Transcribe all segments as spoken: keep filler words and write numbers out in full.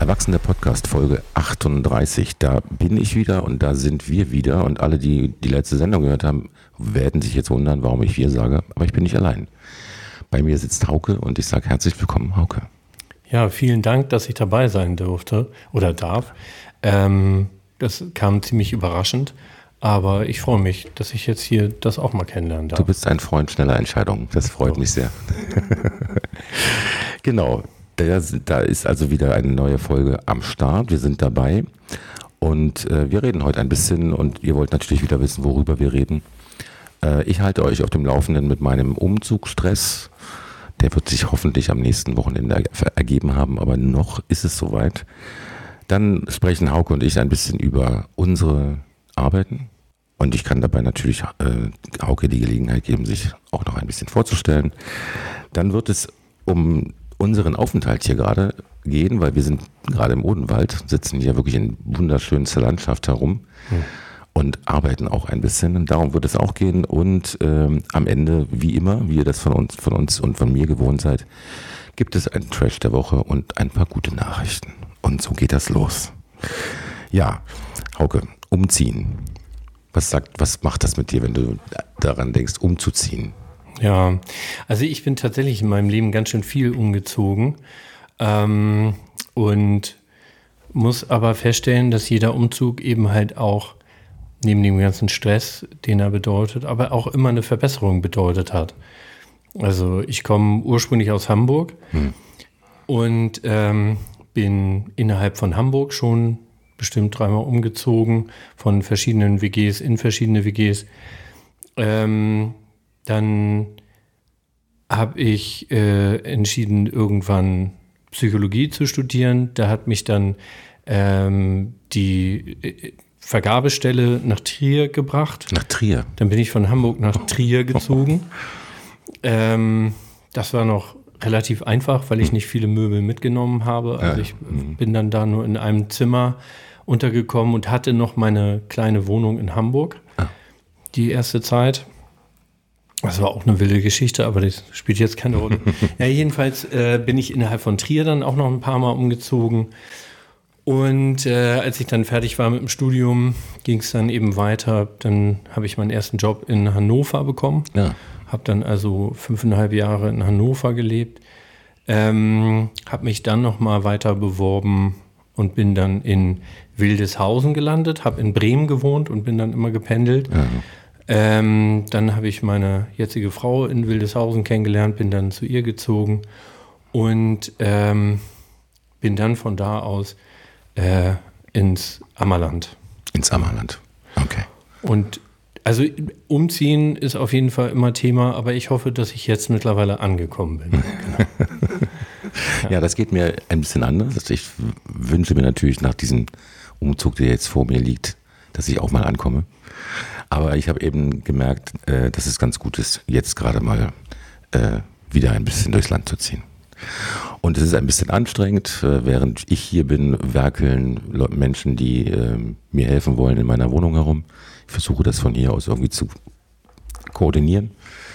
Erwachsene Podcast Folge achtunddreißig. Da bin ich wieder und da sind wir wieder. Und alle, die die letzte Sendung gehört haben, werden sich jetzt wundern, warum ich wir sage. Aber ich bin nicht allein. Bei mir sitzt Hauke und ich sage herzlich willkommen, Hauke. Ja, vielen Dank, dass ich dabei sein durfte oder darf. Ähm, das kam ziemlich überraschend. Aber ich freue mich, dass ich jetzt hier das auch mal kennenlernen darf. Du bist ein Freund schneller Entscheidungen. Das freut so. mich sehr. Genau. Da, da ist also wieder eine neue Folge am Start. Wir sind dabei und äh, wir reden heute ein bisschen und ihr wollt natürlich wieder wissen, worüber wir reden. Äh, ich halte euch auf dem Laufenden mit meinem Umzugsstress. Der wird sich hoffentlich am nächsten Wochenende er- ergeben haben, aber noch ist es soweit. Dann sprechen Hauke und ich ein bisschen über unsere Arbeiten und ich kann dabei natürlich äh, Hauke die Gelegenheit geben, sich auch noch ein bisschen vorzustellen. Dann wird es um unseren Aufenthalt hier gerade gehen, weil wir sind gerade im Odenwald, sitzen hier wirklich in wunderschönster Landschaft herum hm. und arbeiten auch ein bisschen. Und darum wird es auch gehen. Und ähm, am Ende, wie immer, wie ihr das von uns, von uns und von mir gewohnt seid, gibt es einen Trash der Woche und ein paar gute Nachrichten. Und so geht das los. Ja, Hauke, umziehen. Was sagt, was macht das mit dir, wenn du daran denkst, umzuziehen? Ja, also ich bin tatsächlich in meinem Leben ganz schön viel umgezogen ähm, und muss aber feststellen, dass jeder Umzug eben halt auch neben dem ganzen Stress, den er bedeutet, aber auch immer eine Verbesserung bedeutet hat. Also ich komme ursprünglich aus Hamburg hm. und ähm, bin innerhalb von Hamburg schon bestimmt dreimal umgezogen, von verschiedenen W Gs in verschiedene W Gs. Ähm, Dann habe ich äh, entschieden, irgendwann Psychologie zu studieren. Da hat mich dann ähm, die äh, Vergabestelle nach Trier gebracht. Nach Trier? Dann bin ich von Hamburg nach Trier gezogen. Ähm, das war noch relativ einfach, weil ich nicht viele Möbel mitgenommen habe. Also ich bin dann da nur in einem Zimmer untergekommen und hatte noch meine kleine Wohnung in Hamburg. Die erste Zeit. Das war auch eine wilde Geschichte, aber das spielt jetzt keine Rolle. Ja, jedenfalls äh, bin ich innerhalb von Trier dann auch noch ein paar Mal umgezogen. Und äh, als ich dann fertig war mit dem Studium, ging es dann eben weiter. Dann habe ich meinen ersten Job in Hannover bekommen. Ja. Habe dann also fünfeinhalb Jahre in Hannover gelebt. Ähm, habe mich dann nochmal weiter beworben und bin dann in Wildeshausen gelandet. Habe in Bremen gewohnt und bin dann immer gependelt. Ja. Ähm, dann habe ich meine jetzige Frau in Wildeshausen kennengelernt, bin dann zu ihr gezogen und ähm, bin dann von da aus äh, ins Ammerland. Ins Ammerland, okay. Und also umziehen ist auf jeden Fall immer Thema, aber ich hoffe, dass ich jetzt mittlerweile angekommen bin. Genau. Ja. Ja, das geht mir ein bisschen anders. Ich wünsche mir natürlich nach diesem Umzug, der jetzt vor mir liegt, dass ich auch mal ankomme. Aber ich habe eben gemerkt, äh, dass es ganz gut ist, jetzt gerade mal äh, wieder ein bisschen durchs Land zu ziehen. Und es ist ein bisschen anstrengend. Äh, während ich hier bin, werkeln Le- Menschen, die äh, mir helfen wollen, in meiner Wohnung herum. Ich versuche das von hier aus irgendwie zu koordinieren.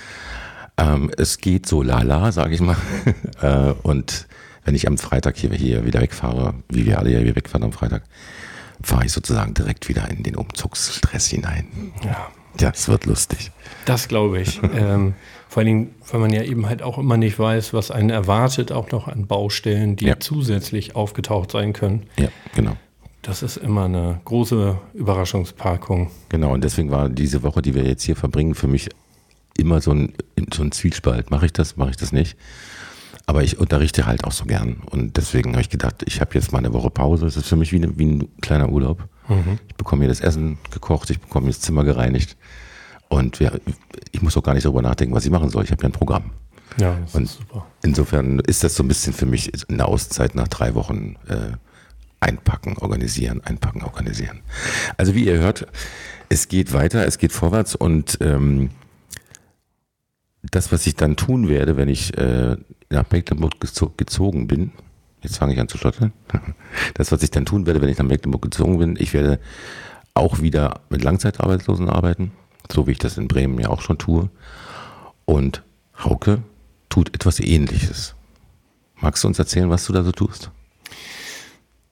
Ähm, es geht so lala, sage ich mal. äh, und wenn ich am Freitag hier, hier wieder wegfahre, wie wir alle hier wegfahren am Freitag, fahre ich sozusagen direkt wieder in den Umzugsstress hinein. Ja, ja, es wird lustig. Das glaube ich. ähm, vor allen Dingen, weil man ja eben halt auch immer nicht weiß, was einen erwartet, auch noch an Baustellen, die ja. zusätzlich aufgetaucht sein können. Ja, genau. Das ist immer eine große Überraschungspackung. Genau, und deswegen war diese Woche, die wir jetzt hier verbringen, für mich immer so ein, so ein Zwiespalt. Mache ich das, mache ich das nicht? Aber ich unterrichte halt auch so gern und deswegen habe ich gedacht, ich habe jetzt mal eine Woche Pause. Es ist für mich wie, eine, wie ein kleiner Urlaub. Mhm. Ich bekomme mir das Essen gekocht, ich bekomme mir das Zimmer gereinigt und wir, ich muss auch gar nicht darüber nachdenken, was ich machen soll. Ich habe ja ein Programm. Ja, das und ist super. Insofern ist das so ein bisschen für mich eine Auszeit nach drei Wochen äh, einpacken, organisieren, einpacken, organisieren. Also wie ihr hört, es geht weiter, es geht vorwärts und ähm, das, was ich dann tun werde, wenn ich äh, nach Mecklenburg gezo- gezogen bin, jetzt fange ich an zu stottern, das, was ich dann tun werde, wenn ich nach Mecklenburg gezogen bin, ich werde auch wieder mit Langzeitarbeitslosen arbeiten, so wie ich das in Bremen ja auch schon tue. Und Hauke tut etwas Ähnliches. Magst du uns erzählen, was du da so tust?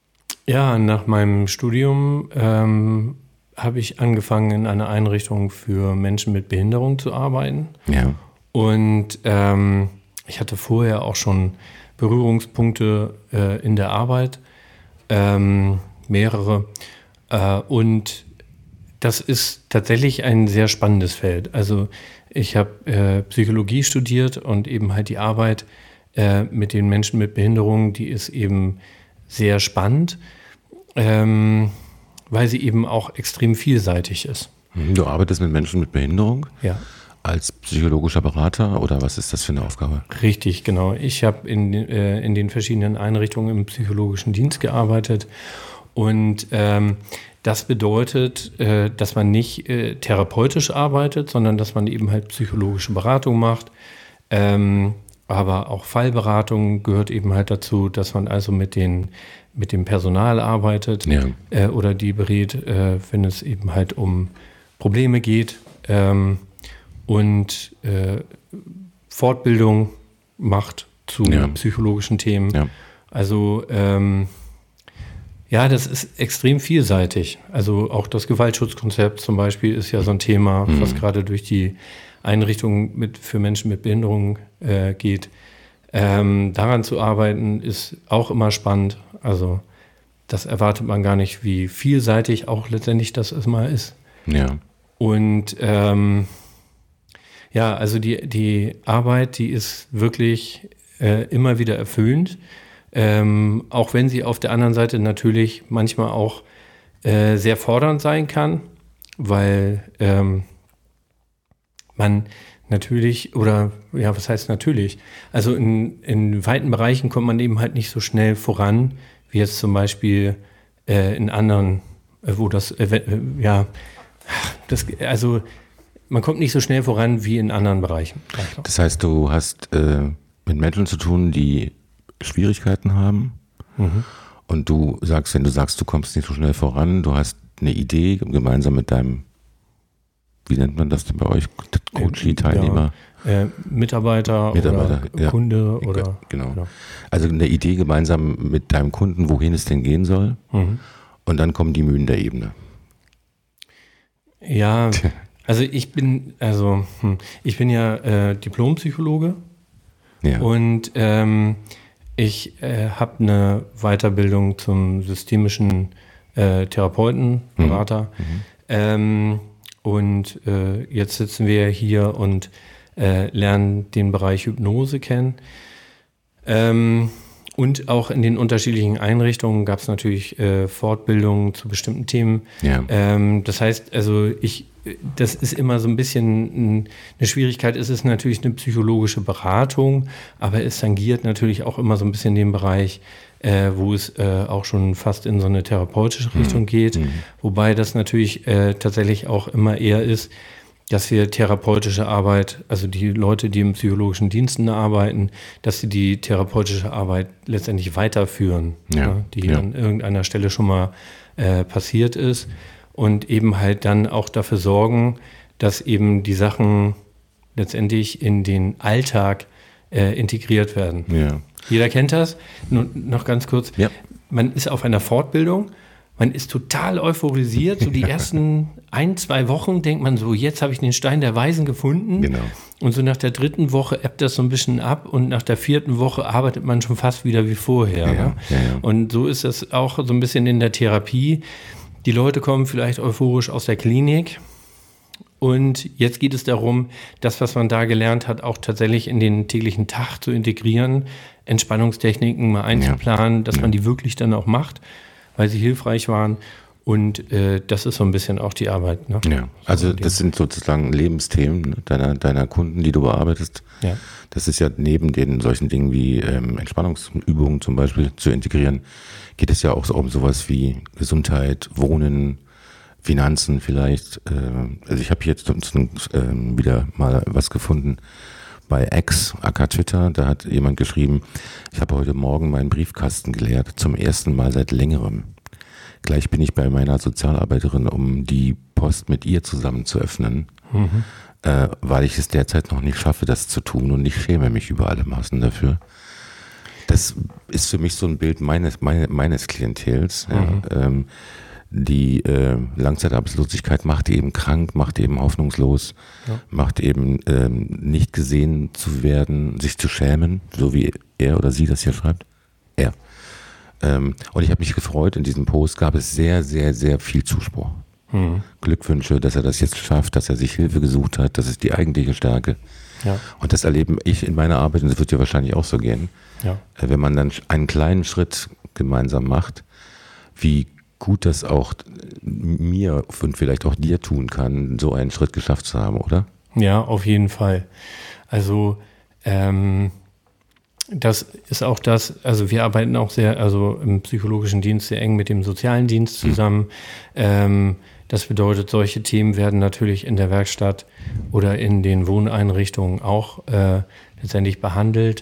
Ja, nach meinem Studium ähm, habe ich angefangen, in einer Einrichtung für Menschen mit Behinderung zu arbeiten. Ja. Und ähm, ich hatte vorher auch schon Berührungspunkte äh, in der Arbeit, ähm, mehrere. Äh, und das ist tatsächlich ein sehr spannendes Feld. Also ich habe äh, Psychologie studiert und eben halt die Arbeit äh, mit den Menschen mit Behinderung, die ist eben sehr spannend, ähm, weil sie eben auch extrem vielseitig ist. Du arbeitest mit Menschen mit Behinderung? Ja. Als psychologischer Berater oder was ist das für eine Aufgabe? Richtig, genau. Ich habe in, äh, in den verschiedenen Einrichtungen im psychologischen Dienst gearbeitet und ähm, das bedeutet, äh, dass man nicht äh, therapeutisch arbeitet, sondern dass man eben halt psychologische Beratung macht. Ähm, aber auch Fallberatung gehört eben halt dazu, dass man also mit, den, mit dem Personal arbeitet Ja. äh, oder die berät, äh, wenn es eben halt um Probleme geht. Ähm, und äh, Fortbildung macht zu Ja. psychologischen Themen. Ja. Also ähm, ja, das ist extrem vielseitig. Also auch das Gewaltschutzkonzept zum Beispiel ist ja so ein Thema, Mhm. was gerade durch die Einrichtung mit, für Menschen mit Behinderung äh, geht. Ähm, daran zu arbeiten ist auch immer spannend. Also das erwartet man gar nicht, wie vielseitig auch letztendlich das mal ist. Ja. Und ähm, ja, also die, die Arbeit, die ist wirklich äh, immer wieder erfüllend, ähm, auch wenn sie auf der anderen Seite natürlich manchmal auch äh, sehr fordernd sein kann, weil ähm, man natürlich, oder ja, was heißt natürlich, also in, in weiten Bereichen kommt man eben halt nicht so schnell voran, wie jetzt zum Beispiel äh, in anderen, äh, wo das, äh, äh, ja, das, also man kommt nicht so schnell voran wie in anderen Bereichen. Das heißt, du hast äh, mit Menschen zu tun, die Schwierigkeiten haben. Mhm. Und du sagst, wenn du sagst, du kommst nicht so schnell voran, du hast eine Idee gemeinsam mit deinem, wie nennt man das denn bei euch, Coachie-Teilnehmer? Ja, äh, Mitarbeiter, Mitarbeiter oder ja. Kunde oder ja, genau. genau. Also eine Idee gemeinsam mit deinem Kunden, wohin es denn gehen soll. Mhm. Und dann kommen die Mühen der Ebene. Ja, also ich bin, also hm, ich bin ja äh, Diplompsychologe ja. und ähm, ich äh, habe eine Weiterbildung zum systemischen äh, Therapeuten, Berater. Mhm. Mhm. Ähm, und äh, jetzt sitzen wir hier und äh, lernen den Bereich Hypnose kennen. Ähm, Und auch in den unterschiedlichen Einrichtungen gab es natürlich äh, Fortbildungen zu bestimmten Themen. Ja. Ähm, das heißt, also ich, das ist immer so ein bisschen eine Schwierigkeit. Es ist natürlich eine psychologische Beratung, aber es tangiert natürlich auch immer so ein bisschen den Bereich, äh, wo es äh, auch schon fast in so eine therapeutische Richtung mhm. geht. Mhm. Wobei das natürlich äh, tatsächlich auch immer eher ist, dass wir therapeutische Arbeit, also die Leute, die im psychologischen Diensten arbeiten, dass sie die therapeutische Arbeit letztendlich weiterführen, ja, ja, die ja. an irgendeiner Stelle schon mal äh, passiert ist und eben halt dann auch dafür sorgen, dass eben die Sachen letztendlich in den Alltag äh, integriert werden. Ja. Jeder kennt das. Nur noch ganz kurz. Ja. Man ist auf einer Fortbildung. Man ist total euphorisiert. So die ersten ein, zwei Wochen denkt man so, jetzt habe ich den Stein der Weisen gefunden. Genau. Und so nach der dritten Woche ebbt das so ein bisschen ab und nach der vierten Woche arbeitet man schon fast wieder wie vorher. Ja, ne? ja, ja. Und so ist das auch so ein bisschen in der Therapie. Die Leute kommen vielleicht euphorisch aus der Klinik. Und jetzt geht es darum, das, was man da gelernt hat, auch tatsächlich in den täglichen Tag zu integrieren, Entspannungstechniken mal einzuplanen, ja. dass ja. man die wirklich dann auch macht, weil sie hilfreich waren. Und äh, das ist so ein bisschen auch die Arbeit. Ne? Ja, also das sind sozusagen Lebensthemen ne, deiner, deiner Kunden, die du bearbeitest. Ja. Das ist ja neben den solchen Dingen wie ähm, Entspannungsübungen zum Beispiel zu integrieren, geht es ja auch so um sowas wie Gesundheit, Wohnen, Finanzen vielleicht. Äh, also ich habe jetzt äh, wieder mal was gefunden bei X, aka Twitter. Da hat jemand geschrieben, ich habe heute Morgen meinen Briefkasten geleert, zum ersten Mal seit längerem. Gleich bin ich bei meiner Sozialarbeiterin, um die Post mit ihr zusammen zu öffnen, mhm. äh, weil ich es derzeit noch nicht schaffe, das zu tun und ich schäme mich über alle Maßen dafür. Das ist für mich so ein Bild meines, meine, meines Klientels. Mhm. Ja, ähm, die äh, Langzeitarbeitslosigkeit macht eben krank, macht eben hoffnungslos, ja. macht eben ähm, nicht gesehen zu werden, sich zu schämen, so wie er oder sie das hier schreibt. Er. Ähm, und ich habe mich gefreut, in diesem Post gab es sehr, sehr, sehr viel Zuspruch. Mhm. Glückwünsche, dass er das jetzt schafft, dass er sich Hilfe gesucht hat, das ist die eigentliche Stärke. Ja. Und das erlebe ich in meiner Arbeit, und das wird dir wahrscheinlich auch so gehen, ja. wenn man dann einen kleinen Schritt gemeinsam macht, wie gut das auch mir und vielleicht auch dir tun kann, so einen Schritt geschafft zu haben, oder? Ja, auf jeden Fall. Also ähm, das ist auch das, also wir arbeiten auch sehr, also im psychologischen Dienst sehr eng mit dem sozialen Dienst zusammen. Mhm. Ähm, das bedeutet, solche Themen werden natürlich in der Werkstatt oder in den Wohneinrichtungen auch äh, letztendlich behandelt.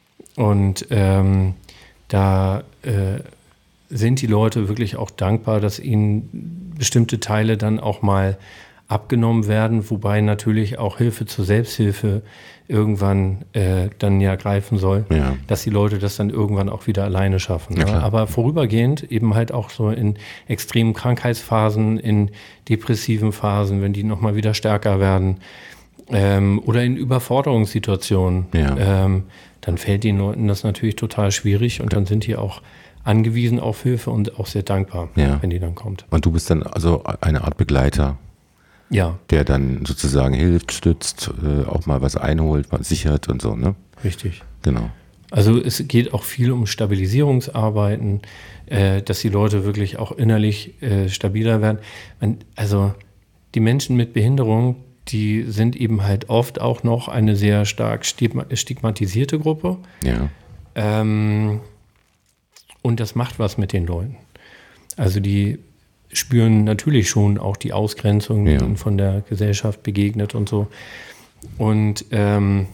Und ähm, da äh, sind die Leute wirklich auch dankbar, dass ihnen bestimmte Teile dann auch mal abgenommen werden, wobei natürlich auch Hilfe zur Selbsthilfe irgendwann äh, dann ja greifen soll, ja. dass die Leute das dann irgendwann auch wieder alleine schaffen. Ne? Aber vorübergehend eben halt auch so in extremen Krankheitsphasen, in depressiven Phasen, wenn die nochmal wieder stärker werden ähm, oder in Überforderungssituationen, ja. ähm, dann fällt den Leuten das natürlich total schwierig und dann sind die auch angewiesen auf Hilfe und auch sehr dankbar, ja. wenn die dann kommt. Und du bist dann also eine Art Begleiter, ja. der dann sozusagen hilft, stützt, äh, auch mal was einholt, mal sichert und so, ne? Richtig. Genau. Also es geht auch viel um Stabilisierungsarbeiten, äh, dass die Leute wirklich auch innerlich äh, stabiler werden. Man, also die Menschen mit Behinderung, die sind eben halt oft auch noch eine sehr stark stigmatisierte Gruppe. Ja. Ähm, und das macht was mit den Leuten. Also die spüren natürlich schon auch die Ausgrenzung, die ja. ihnen von der Gesellschaft begegnet und so. Und ähm,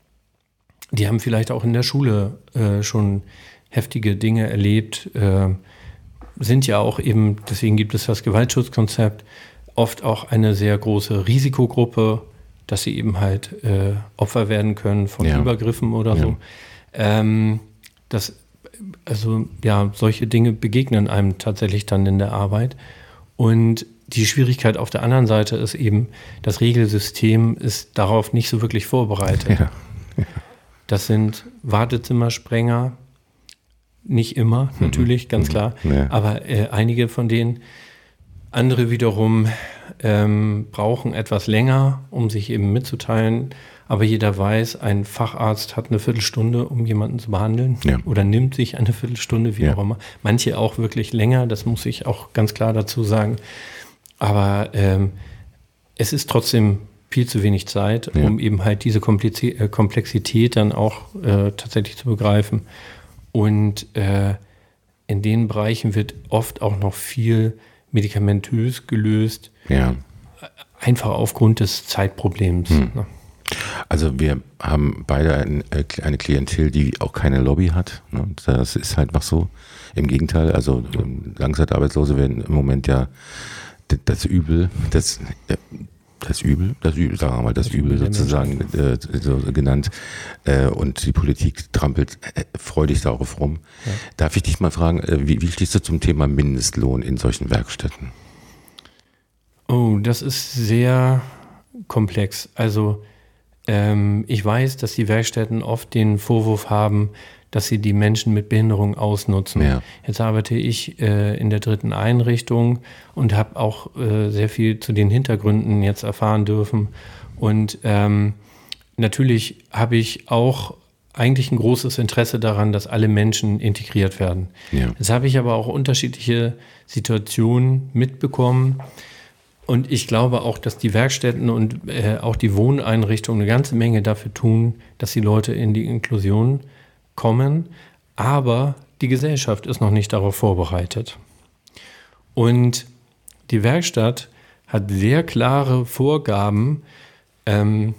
die haben vielleicht auch in der Schule äh, schon heftige Dinge erlebt, äh, sind ja auch eben, deswegen gibt es das Gewaltschutzkonzept, oft auch eine sehr große Risikogruppe, dass sie eben halt äh, Opfer werden können von ja. Übergriffen oder ja. so. Ähm, das Also ja, solche Dinge begegnen einem tatsächlich dann in der Arbeit. Und die Schwierigkeit auf der anderen Seite ist eben, das Regelsystem ist darauf nicht so wirklich vorbereitet. Ja. Ja. Das sind Wartezimmersprenger, nicht immer, mhm. natürlich, ganz mhm. klar, ja. aber äh, einige von denen. Andere wiederum ähm, brauchen etwas länger, um sich eben mitzuteilen. Aber jeder weiß, ein Facharzt hat eine Viertelstunde, um jemanden zu behandeln ja. oder nimmt sich eine Viertelstunde, wie ja. auch immer. Manche auch wirklich länger, das muss ich auch ganz klar dazu sagen. Aber ähm, es ist trotzdem viel zu wenig Zeit, ja. um eben halt diese Komplizi- äh, Komplexität dann auch äh, tatsächlich zu begreifen. Und äh, in den Bereichen wird oft auch noch viel medikamentös gelöst, ja. einfach aufgrund des Zeitproblems. Hm. Ne? Also wir haben beide ein, eine Klientel, die auch keine Lobby hat. Ne? Das ist halt einfach so. Im Gegenteil, also ja. Langzeitarbeitslose werden im Moment ja das Übel, das, das Übel, das Übel, sagen wir mal, das, das Übel sozusagen äh, so genannt. Äh, und die Politik trampelt äh, freudig darauf rum. Ja. Darf ich dich mal fragen, äh, wie, wie stehst du zum Thema Mindestlohn in solchen Werkstätten? Oh, das ist sehr komplex. Also ähm, ich weiß, dass die Werkstätten oft den Vorwurf haben, dass sie die Menschen mit Behinderung ausnutzen. Ja. Jetzt arbeite ich äh, in der dritten Einrichtung und habe auch äh, sehr viel zu den Hintergründen jetzt erfahren dürfen. Und ähm, natürlich habe ich auch eigentlich ein großes Interesse daran, dass alle Menschen integriert werden. Ja. Jetzt habe ich aber auch unterschiedliche Situationen mitbekommen. Und ich glaube auch, dass die Werkstätten und äh, auch die Wohneinrichtungen eine ganze Menge dafür tun, dass die Leute in die Inklusion kommen. Aber die Gesellschaft ist noch nicht darauf vorbereitet. Und die Werkstatt hat sehr klare Vorgaben, ähm,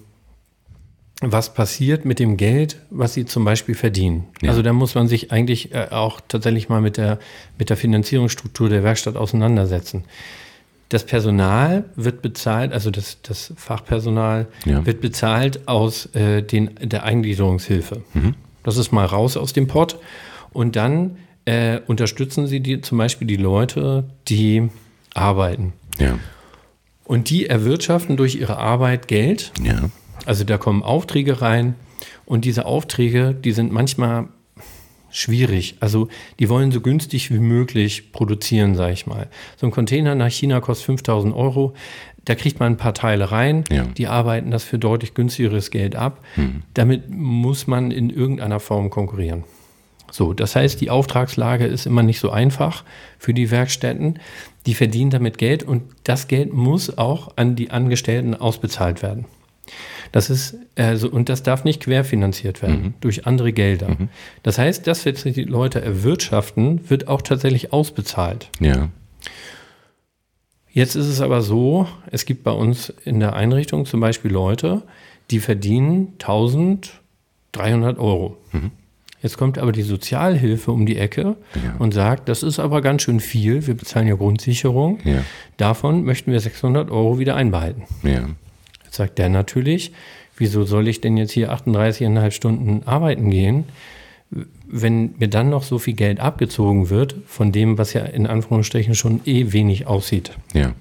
was passiert mit dem Geld, was sie zum Beispiel verdienen. Ja. Also da muss man sich eigentlich äh, auch tatsächlich mal mit der, mit der Finanzierungsstruktur der Werkstatt auseinandersetzen. Das Personal wird bezahlt, also das, das Fachpersonal ja. wird bezahlt aus äh, den, der Eingliederungshilfe. Mhm. Das ist mal raus aus dem Pott. Und dann äh, unterstützen sie die, zum Beispiel die Leute, die arbeiten. Ja. Und die erwirtschaften durch ihre Arbeit Geld. Ja. Also da kommen Aufträge rein und diese Aufträge, die sind manchmal schwierig. Also die wollen so günstig wie möglich produzieren, sage ich mal. So ein Container nach China kostet fünftausend Euro. Da kriegt man ein paar Teile rein. Ja. Die arbeiten das für deutlich günstigeres Geld ab. Mhm. Damit muss man in irgendeiner Form konkurrieren. So, das heißt, die Auftragslage ist immer nicht so einfach für die Werkstätten. Die verdienen damit Geld und das Geld muss auch an die Angestellten ausbezahlt werden. Das ist, also, und das darf nicht querfinanziert werden mhm. durch andere Gelder. Mhm. Das heißt, das, was die Leute erwirtschaften, wird auch tatsächlich ausbezahlt. Ja. Jetzt ist es aber so, es gibt bei uns in der Einrichtung zum Beispiel Leute, die verdienen eintausenddreihundert Euro. Mhm. Jetzt kommt aber die Sozialhilfe um die Ecke ja. und sagt, das ist aber ganz schön viel, wir bezahlen ja Grundsicherung, ja. davon möchten wir sechshundert Euro wieder einbehalten. Ja. Jetzt sagt der natürlich, wieso soll ich denn jetzt hier achtunddreißig Komma fünf Stunden arbeiten gehen, wenn mir dann noch so viel Geld abgezogen wird, von dem, was ja in Anführungsstrichen schon eh wenig aussieht. Ja.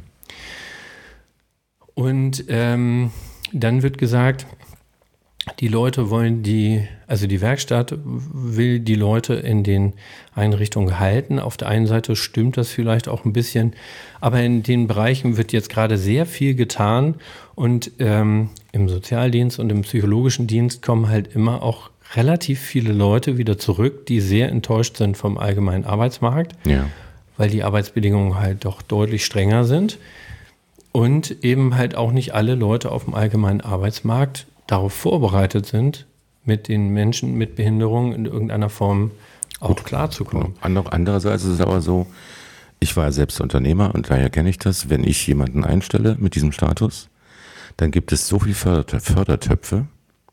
Und ähm, dann wird gesagt, die Leute wollen die, also die Werkstatt will die Leute in den Einrichtungen halten. Auf der einen Seite stimmt das vielleicht auch ein bisschen, aber in den Bereichen wird jetzt gerade sehr viel getan und ähm, im Sozialdienst und im psychologischen Dienst kommen halt immer auch relativ viele Leute wieder zurück, die sehr enttäuscht sind vom allgemeinen Arbeitsmarkt, ja. weil die Arbeitsbedingungen halt doch deutlich strenger sind und eben halt auch nicht alle Leute auf dem allgemeinen Arbeitsmarkt darauf vorbereitet sind, mit den Menschen mit Behinderung in irgendeiner Form auch Gut, klarzukommen. Genau. Andererseits ist es aber so, ich war selbst Unternehmer und daher kenne ich das, wenn ich jemanden einstelle mit diesem Status, dann gibt es so viele Fördertöpfe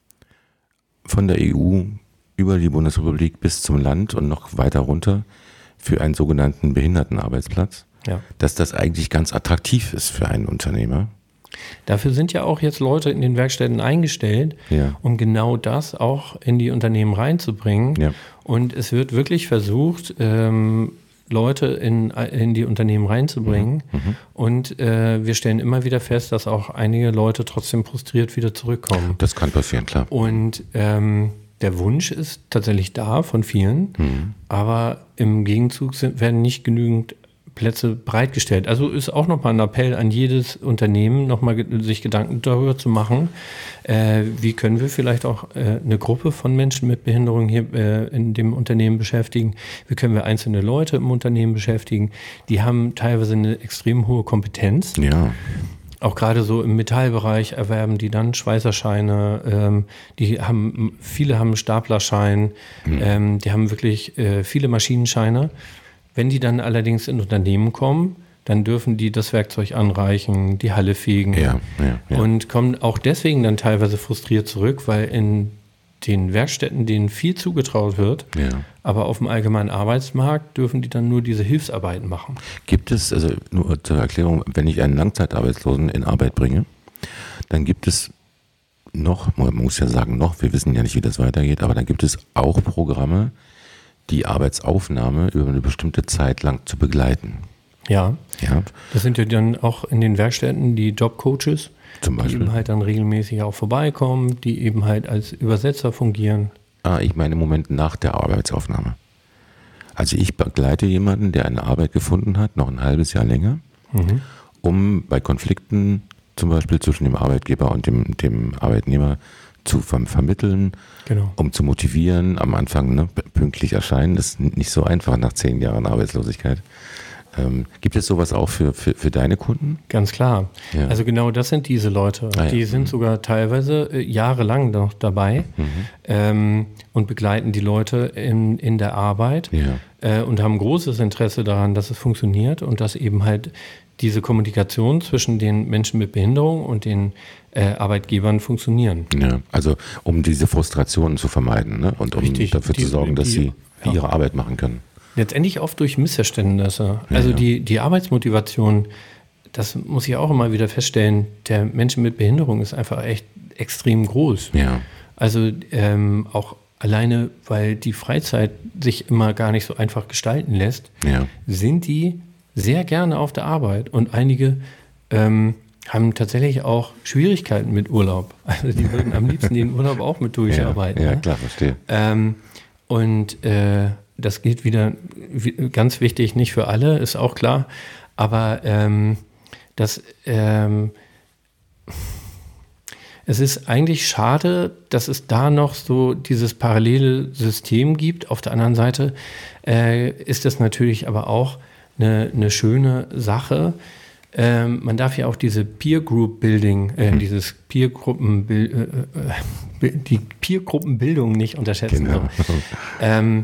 von der E U über die Bundesrepublik bis zum Land und noch weiter runter für einen sogenannten Behindertenarbeitsplatz, ja. dass das eigentlich ganz attraktiv ist für einen Unternehmer. Dafür sind ja auch jetzt Leute in den Werkstätten eingestellt, ja. um genau das auch in die Unternehmen reinzubringen. Ja. Und es wird wirklich versucht, ähm, Leute in, in die Unternehmen reinzubringen. Mhm. Mhm. Und äh, wir stellen immer wieder fest, dass auch einige Leute trotzdem frustriert wieder zurückkommen. Das kann passieren, klar. Und ähm, der Wunsch ist tatsächlich da von vielen, mhm. aber im Gegenzug sind, werden nicht genügend Plätze bereitgestellt. Also ist auch nochmal ein Appell an jedes Unternehmen, nochmal sich Gedanken darüber zu machen, äh, wie können wir vielleicht auch äh, eine Gruppe von Menschen mit Behinderung hier äh, in dem Unternehmen beschäftigen, wie können wir einzelne Leute im Unternehmen beschäftigen, die haben teilweise eine extrem hohe Kompetenz. Ja. Auch gerade so im Metallbereich erwerben die dann Schweißerscheine, ähm, die haben, viele haben Staplerschein, mhm. ähm, die haben wirklich äh, viele Maschinenscheine. Wenn die dann allerdings in Unternehmen kommen, dann dürfen die das Werkzeug anreichen, die Halle fegen ja, ja, ja. und kommen auch deswegen dann teilweise frustriert zurück, weil in den Werkstätten denen viel zugetraut wird, ja. aber auf dem allgemeinen Arbeitsmarkt dürfen die dann nur diese Hilfsarbeiten machen. Gibt es, also nur zur Erklärung, wenn ich einen Langzeitarbeitslosen in Arbeit bringe, dann gibt es noch, man muss ja sagen noch, wir wissen ja nicht, wie das weitergeht, aber dann gibt es auch Programme, die Arbeitsaufnahme über eine bestimmte Zeit lang zu begleiten. Ja, ja. Das sind ja dann auch in den Werkstätten die Jobcoaches, zum Beispiel, die eben halt dann regelmäßig auch vorbeikommen, die eben halt als Übersetzer fungieren. Ah, ich meine im Moment nach der Arbeitsaufnahme. Also ich begleite jemanden, der eine Arbeit gefunden hat, noch ein halbes Jahr länger, mhm. um bei Konflikten zum Beispiel zwischen dem Arbeitgeber und dem, dem Arbeitnehmer zu ver- vermitteln, genau. um zu motivieren. Am Anfang ne, pünktlich erscheinen, das ist nicht so einfach nach zehn Jahren Arbeitslosigkeit. Ähm, gibt es sowas auch für, für, für deine Kunden? Ganz klar. Ja. Also genau das sind diese Leute. Ah, ja. Die sind mhm. sogar teilweise äh, jahrelang noch dabei mhm. ähm, und begleiten die Leute in, in der Arbeit ja. äh, und haben großes Interesse daran, dass es funktioniert und dass eben halt diese Kommunikation zwischen den Menschen mit Behinderung und den äh, Arbeitgebern funktionieren. Ja, also um diese Frustrationen zu vermeiden, ne? Und um Richtig, dafür die, zu sorgen, dass die, sie ja. ihre Arbeit machen können. Letztendlich oft durch Missverständnisse. Ja, also ja. Die, die Arbeitsmotivation, das muss ich auch immer wieder feststellen, der Menschen mit Behinderung ist einfach echt extrem groß. Ja. Also ähm, auch alleine weil die Freizeit sich immer gar nicht so einfach gestalten lässt, ja. sind die sehr gerne auf der Arbeit. Und einige ähm, haben tatsächlich auch Schwierigkeiten mit Urlaub. Also die würden am liebsten den Urlaub auch mit durcharbeiten. Ja, ja ne? klar, verstehe. Ähm, und äh, das gilt wieder, wie, ganz wichtig, nicht für alle, ist auch klar. Aber ähm, das, ähm, es ist eigentlich schade, dass es da noch so dieses parallele System gibt. Auf der anderen Seite äh, ist das natürlich aber auch eine, eine schöne Sache. Ähm, man darf ja auch diese Peer Group Building, äh, hm. dieses Peer Gruppen, äh, äh, die Peer Gruppenbildung nicht unterschätzen. Genau. So. Ähm,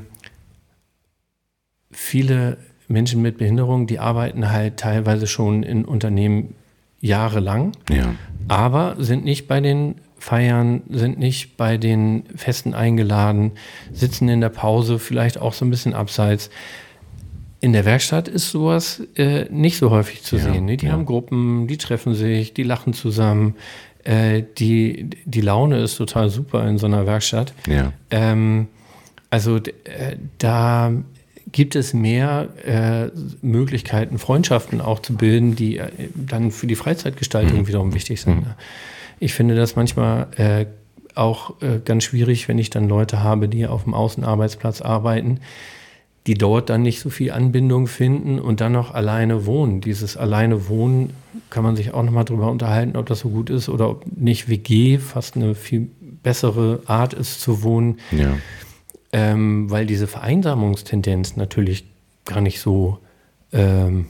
viele Menschen mit Behinderung, die arbeiten halt teilweise schon in Unternehmen jahrelang, ja. aber sind nicht bei den Feiern, sind nicht bei den Festen eingeladen, sitzen in der Pause, vielleicht auch so ein bisschen abseits. In der Werkstatt ist sowas äh, nicht so häufig zu ja, sehen. Ne? Die ja. haben Gruppen, die treffen sich, die lachen zusammen. Äh, die, die Laune ist total super in so einer Werkstatt. Ja. Ähm, also d- äh, da gibt es mehr äh, Möglichkeiten, Freundschaften auch zu bilden, die äh, dann für die Freizeitgestaltung Mhm. wiederum wichtig sind. Mhm. Ne? Ich finde das manchmal äh, auch äh, ganz schwierig, wenn ich dann Leute habe, die auf dem Außenarbeitsplatz arbeiten, die dort dann nicht so viel Anbindung finden und dann noch alleine wohnen. Dieses alleine Wohnen kann man sich auch nochmal drüber unterhalten, ob das so gut ist oder ob nicht W G fast eine viel bessere Art ist zu wohnen. Ja. Ähm, weil diese Vereinsamungstendenz natürlich gar nicht so ähm,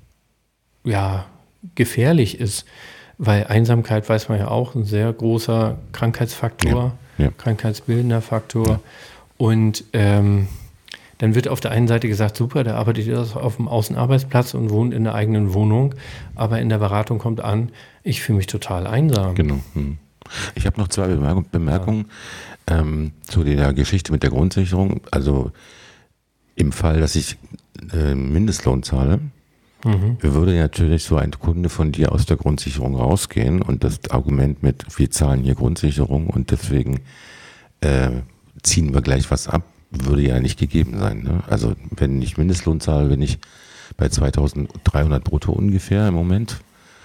ja, gefährlich ist. Weil Einsamkeit, weiß man ja auch, ein sehr großer Krankheitsfaktor, ja. Ja. krankheitsbildender Faktor. Ja. Und ähm, dann wird auf der einen Seite gesagt, super, der arbeitet jetzt auf dem Außenarbeitsplatz und wohnt in der eigenen Wohnung, aber in der Beratung kommt an, ich fühle mich total einsam. Genau. Ich habe noch zwei Bemerkung, Bemerkungen ja. ähm, zu der Geschichte mit der Grundsicherung. Also im Fall, dass ich äh, Mindestlohn zahle, mhm. würde natürlich so ein Kunde von dir aus der Grundsicherung rausgehen und das Argument mit, wir zahlen hier Grundsicherung und deswegen äh, ziehen wir gleich was ab, würde ja nicht gegeben sein. Ne? Also wenn ich Mindestlohn zahle, bin ich bei zweitausenddreihundert brutto ungefähr im Moment.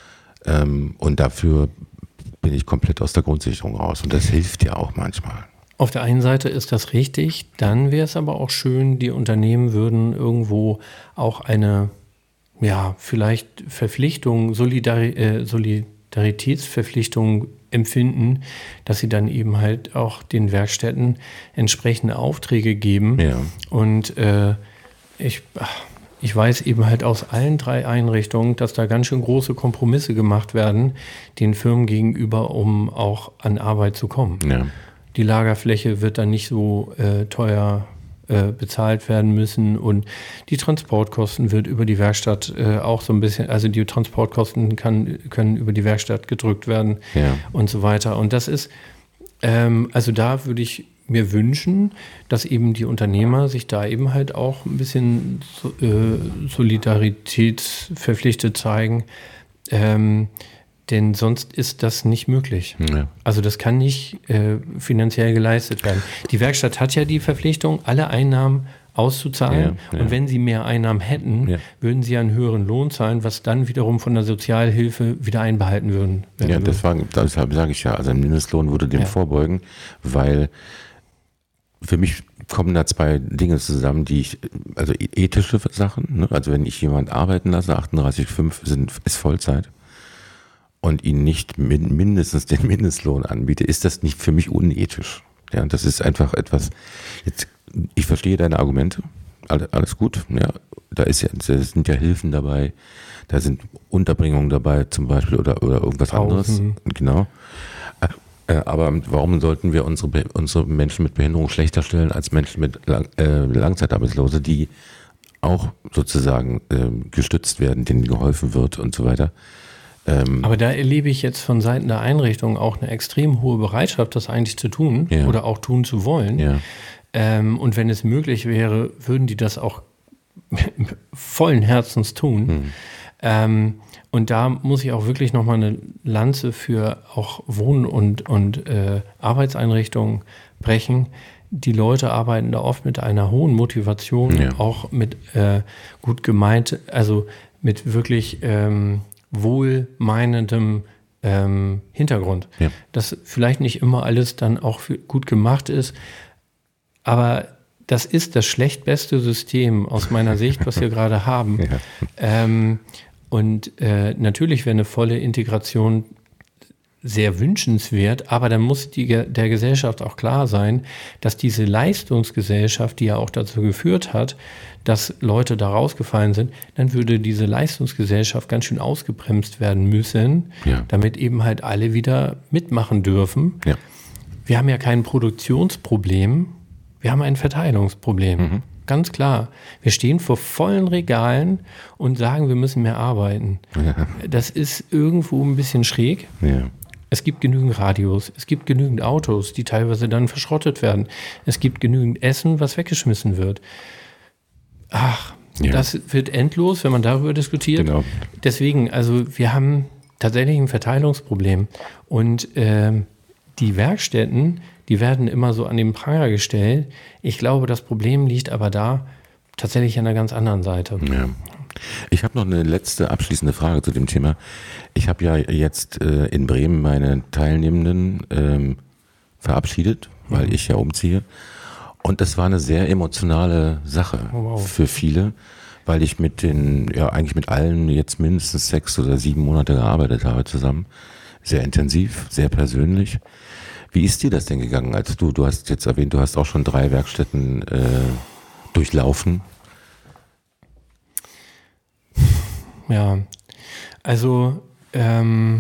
Ähm, und dafür bin ich komplett aus der Grundsicherung raus. Und das hilft ja auch manchmal. Auf der einen Seite ist das richtig. Dann wäre es aber auch schön, die Unternehmen würden irgendwo auch eine, ja, vielleicht Verpflichtung, Solidari- äh, Solidaritätsverpflichtung empfinden, dass sie dann eben halt auch den Werkstätten entsprechende Aufträge geben. Ja. Und äh, ich, ich weiß eben halt aus allen drei Einrichtungen, dass da ganz schön große Kompromisse gemacht werden, den Firmen gegenüber, um auch an Arbeit zu kommen. Ja. Die Lagerfläche wird dann nicht so äh, teuer äh, bezahlt werden müssen und die Transportkosten wird über die Werkstatt äh, auch so ein bisschen, also die Transportkosten kann, können über die Werkstatt gedrückt werden ja. und so weiter. Und das ist, ähm, also da würde ich mir wünschen, dass eben die Unternehmer sich da eben halt auch ein bisschen so, äh, solidaritätsverpflichtet zeigen, ähm, denn sonst ist das nicht möglich. Ja. Also das kann nicht äh, finanziell geleistet werden. Die Werkstatt hat ja die Verpflichtung, alle Einnahmen auszuzahlen. Ja, ja. Und wenn sie mehr Einnahmen hätten, ja. würden sie einen höheren Lohn zahlen, was dann wiederum von der Sozialhilfe wieder einbehalten würden. Ja, das war, deshalb sage ich ja, also ein Mindestlohn würde dem ja. vorbeugen, weil für mich kommen da zwei Dinge zusammen, die ich, also ethische Sachen, ne? Also wenn ich jemanden arbeiten lasse, achtunddreißig Komma fünf sind, ist Vollzeit, und ihnen nicht min- mindestens den Mindestlohn anbiete, ist das nicht für mich unethisch. Ja, das ist einfach etwas, jetzt, ich verstehe deine Argumente, alles, alles gut, ja, da ist ja, da sind ja Hilfen dabei, da sind Unterbringungen dabei zum Beispiel oder, oder irgendwas anderes, Pausen. Genau. Äh, aber warum sollten wir unsere, unsere Menschen mit Behinderung schlechter stellen als Menschen mit Lang, äh, Langzeitarbeitslose, die auch sozusagen äh, gestützt werden, denen geholfen wird und so weiter. Aber da erlebe ich jetzt von Seiten der Einrichtung auch eine extrem hohe Bereitschaft, das eigentlich zu tun ja. oder auch tun zu wollen. Ja. Ähm, und wenn es möglich wäre, würden die das auch vollen Herzens tun. Hm. Ähm, und da muss ich auch wirklich nochmal eine Lanze für auch Wohn- und, und äh, Arbeitseinrichtungen brechen. die Leute arbeiten da oft mit einer hohen Motivation, ja. auch mit äh, gut gemeint, also mit wirklich ähm, wohlmeinendem ähm, Hintergrund. Ja. Dass vielleicht nicht immer alles dann auch für, gut gemacht ist, aber das ist das schlechtbeste System aus meiner Sicht, was wir gerade haben. Ja. Ähm, und äh, natürlich wäre eine volle Integration sehr wünschenswert, aber dann muss die, der Gesellschaft auch klar sein, dass diese Leistungsgesellschaft, die ja auch dazu geführt hat, dass Leute da rausgefallen sind, dann würde diese Leistungsgesellschaft ganz schön ausgebremst werden müssen, ja. damit eben halt alle wieder mitmachen dürfen. Ja. Wir haben ja kein Produktionsproblem, wir haben ein Verteilungsproblem. Mhm. Ganz klar. Wir stehen vor vollen Regalen und sagen, wir müssen mehr arbeiten. Ja. Das ist irgendwo ein bisschen schräg. Ja. Es gibt genügend Radios, es gibt genügend Autos, die teilweise dann verschrottet werden. Es gibt genügend Essen, was weggeschmissen wird. Ach, ja. das wird endlos, wenn man darüber diskutiert. Genau. Deswegen, also wir haben tatsächlich ein Verteilungsproblem. Und äh, die Werkstätten, die werden immer so an den Pranger gestellt. Ich glaube, das Problem liegt aber da tatsächlich an einer ganz anderen Seite. Ja. Ich habe noch eine letzte abschließende Frage zu dem Thema. Ich habe ja jetzt äh, in Bremen meine Teilnehmenden ähm, verabschiedet, weil mhm. ich ja umziehe. Und das war eine sehr emotionale Sache oh, wow. für viele, weil ich mit den, ja eigentlich mit allen jetzt mindestens sechs oder sieben Monate gearbeitet habe zusammen. Sehr intensiv, sehr persönlich. Wie ist dir das denn gegangen, als du, du hast jetzt erwähnt, du hast auch schon drei Werkstätten äh, durchlaufen. Ja, also ähm,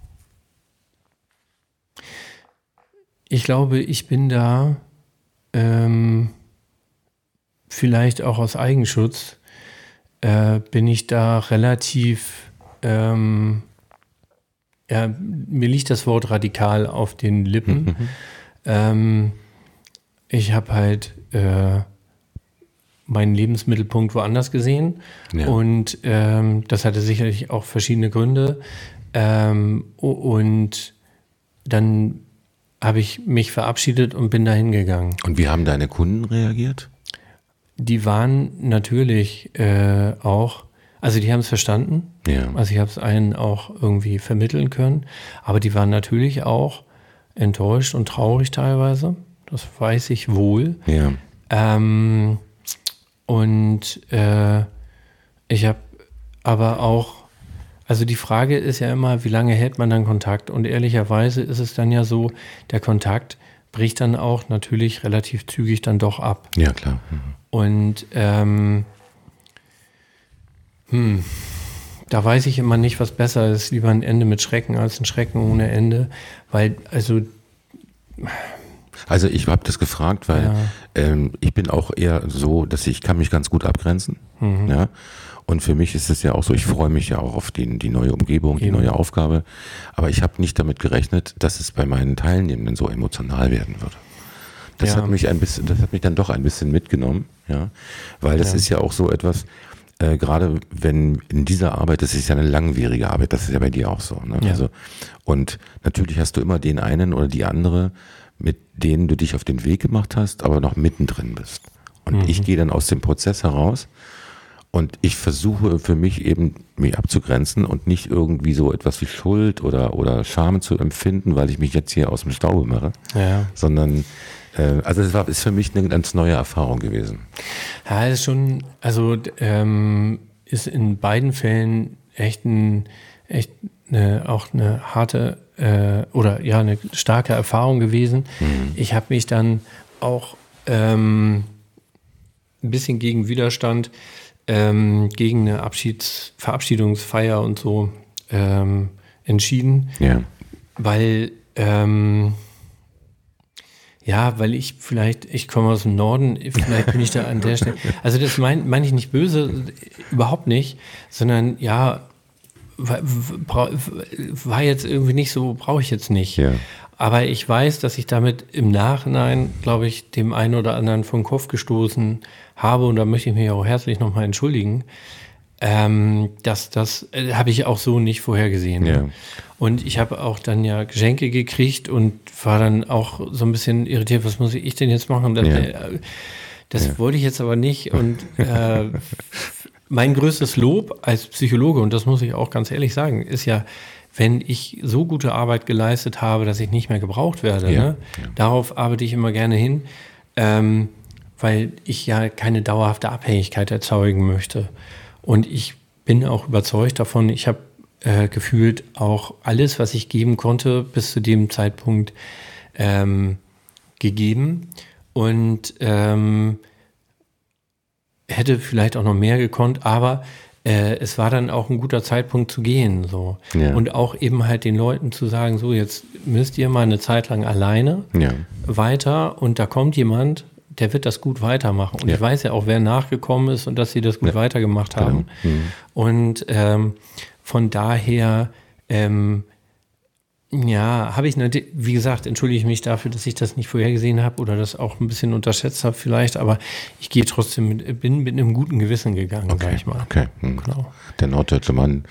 ich glaube, ich bin da ähm, vielleicht auch aus Eigenschutz, äh, bin ich da relativ, ähm, ja, mir liegt das Wort radikal auf den Lippen. Mhm. ähm, ich habe halt äh, meinen Lebensmittelpunkt woanders gesehen. Ja. Und ähm, das hatte sicherlich auch verschiedene Gründe. Ähm, und dann habe ich mich verabschiedet und bin da hingegangen. Und wie haben deine Kunden reagiert? Die waren natürlich äh, auch, also die haben es verstanden. Ja. Also ich habe es allen auch irgendwie vermitteln können. Aber die waren natürlich auch enttäuscht und traurig teilweise. Das weiß ich wohl. Ja. Ähm, Und äh, ich habe aber auch, also die Frage ist ja immer, wie lange hält man dann Kontakt? Und ehrlicherweise ist es dann ja so, der Kontakt bricht dann auch natürlich relativ zügig dann doch ab. Ja, klar. Mhm. Und ähm, hm, da weiß ich immer nicht, was besser ist. Lieber ein Ende mit Schrecken als ein Schrecken ohne Ende. Weil, also... Also ich habe das gefragt, weil ja. ähm, ich bin auch eher so, dass ich kann mich ganz gut abgrenzen. Mhm. Ja? Und für mich ist es ja auch so, ich freue mich ja auch auf die, die neue Umgebung, die Eben. neue Aufgabe. Aber ich habe nicht damit gerechnet, dass es bei meinen Teilnehmenden so emotional werden würde. Das ja. hat mich ein bisschen, das hat mich dann doch ein bisschen mitgenommen, ja, weil das ja. ist ja auch so etwas. Äh, gerade wenn in dieser Arbeit, das ist ja eine langwierige Arbeit, das ist ja bei dir auch so. Ne? Ja. Also, und natürlich hast du immer den einen oder die andere, mit denen du dich auf den Weg gemacht hast, aber noch mittendrin bist. Und mhm. ich gehe dann aus dem Prozess heraus und ich versuche für mich eben, mich abzugrenzen und nicht irgendwie so etwas wie Schuld oder, oder Scham zu empfinden, weil ich mich jetzt hier aus dem Staube mache, ja. sondern äh, also es war, ist für mich eine ganz neue Erfahrung gewesen. Ja, es ist schon, also ähm, ist in beiden Fällen echt, ein, echt eine, auch eine harte äh, oder ja eine starke Erfahrung gewesen. Mhm. Ich habe mich dann auch ähm, ein bisschen gegen Widerstand, ähm, gegen eine Abschieds-, Verabschiedungsfeier und so ähm, entschieden, ja. weil ähm, ja, weil ich vielleicht, ich komme aus dem Norden, vielleicht bin ich da an der Stelle, also das meine mein ich nicht böse, überhaupt nicht, sondern ja, war, war jetzt irgendwie nicht so, brauche ich jetzt nicht. Ja. Aber ich weiß, dass ich damit im Nachhinein, glaube ich, dem einen oder anderen vom Kopf gestoßen habe und da möchte ich mich auch herzlich nochmal entschuldigen. ähm, das, das äh, habe ich auch so nicht vorhergesehen. Ja. Und ich habe auch dann ja Geschenke gekriegt und war dann auch so ein bisschen irritiert, was muss ich denn jetzt machen? Das, Ja. äh, das Ja. wollte ich jetzt aber nicht. Und äh, mein größtes Lob als Psychologe, und das muss ich auch ganz ehrlich sagen, ist ja, wenn ich so gute Arbeit geleistet habe, dass ich nicht mehr gebraucht werde. Ja. Ne? Ja. Darauf arbeite ich immer gerne hin, ähm, weil ich ja keine dauerhafte Abhängigkeit erzeugen möchte. Und ich bin auch überzeugt davon, ich habe äh, gefühlt auch alles, was ich geben konnte, bis zu dem Zeitpunkt ähm, gegeben. Und ähm, hätte vielleicht auch noch mehr gekonnt, aber äh, es war dann auch ein guter Zeitpunkt zu gehen. So. Ja. Und auch eben halt den Leuten zu sagen, so jetzt müsst ihr mal eine Zeit lang alleine Ja. weiter und da kommt jemand, der wird das gut weitermachen. Und Ja. ich weiß ja auch, wer nachgekommen ist und dass sie das gut Ja. weitergemacht haben. Genau. Mhm. Und ähm, von daher, ähm, ja, habe ich, natürlich- wie gesagt, entschuldige ich mich dafür, dass ich das nicht vorhergesehen habe oder das auch ein bisschen unterschätzt habe vielleicht, aber ich gehe trotzdem, mit, bin mit einem guten Gewissen gegangen, Okay. sag ich mal. Okay. Mhm. Genau. Der norddeutsche Mann.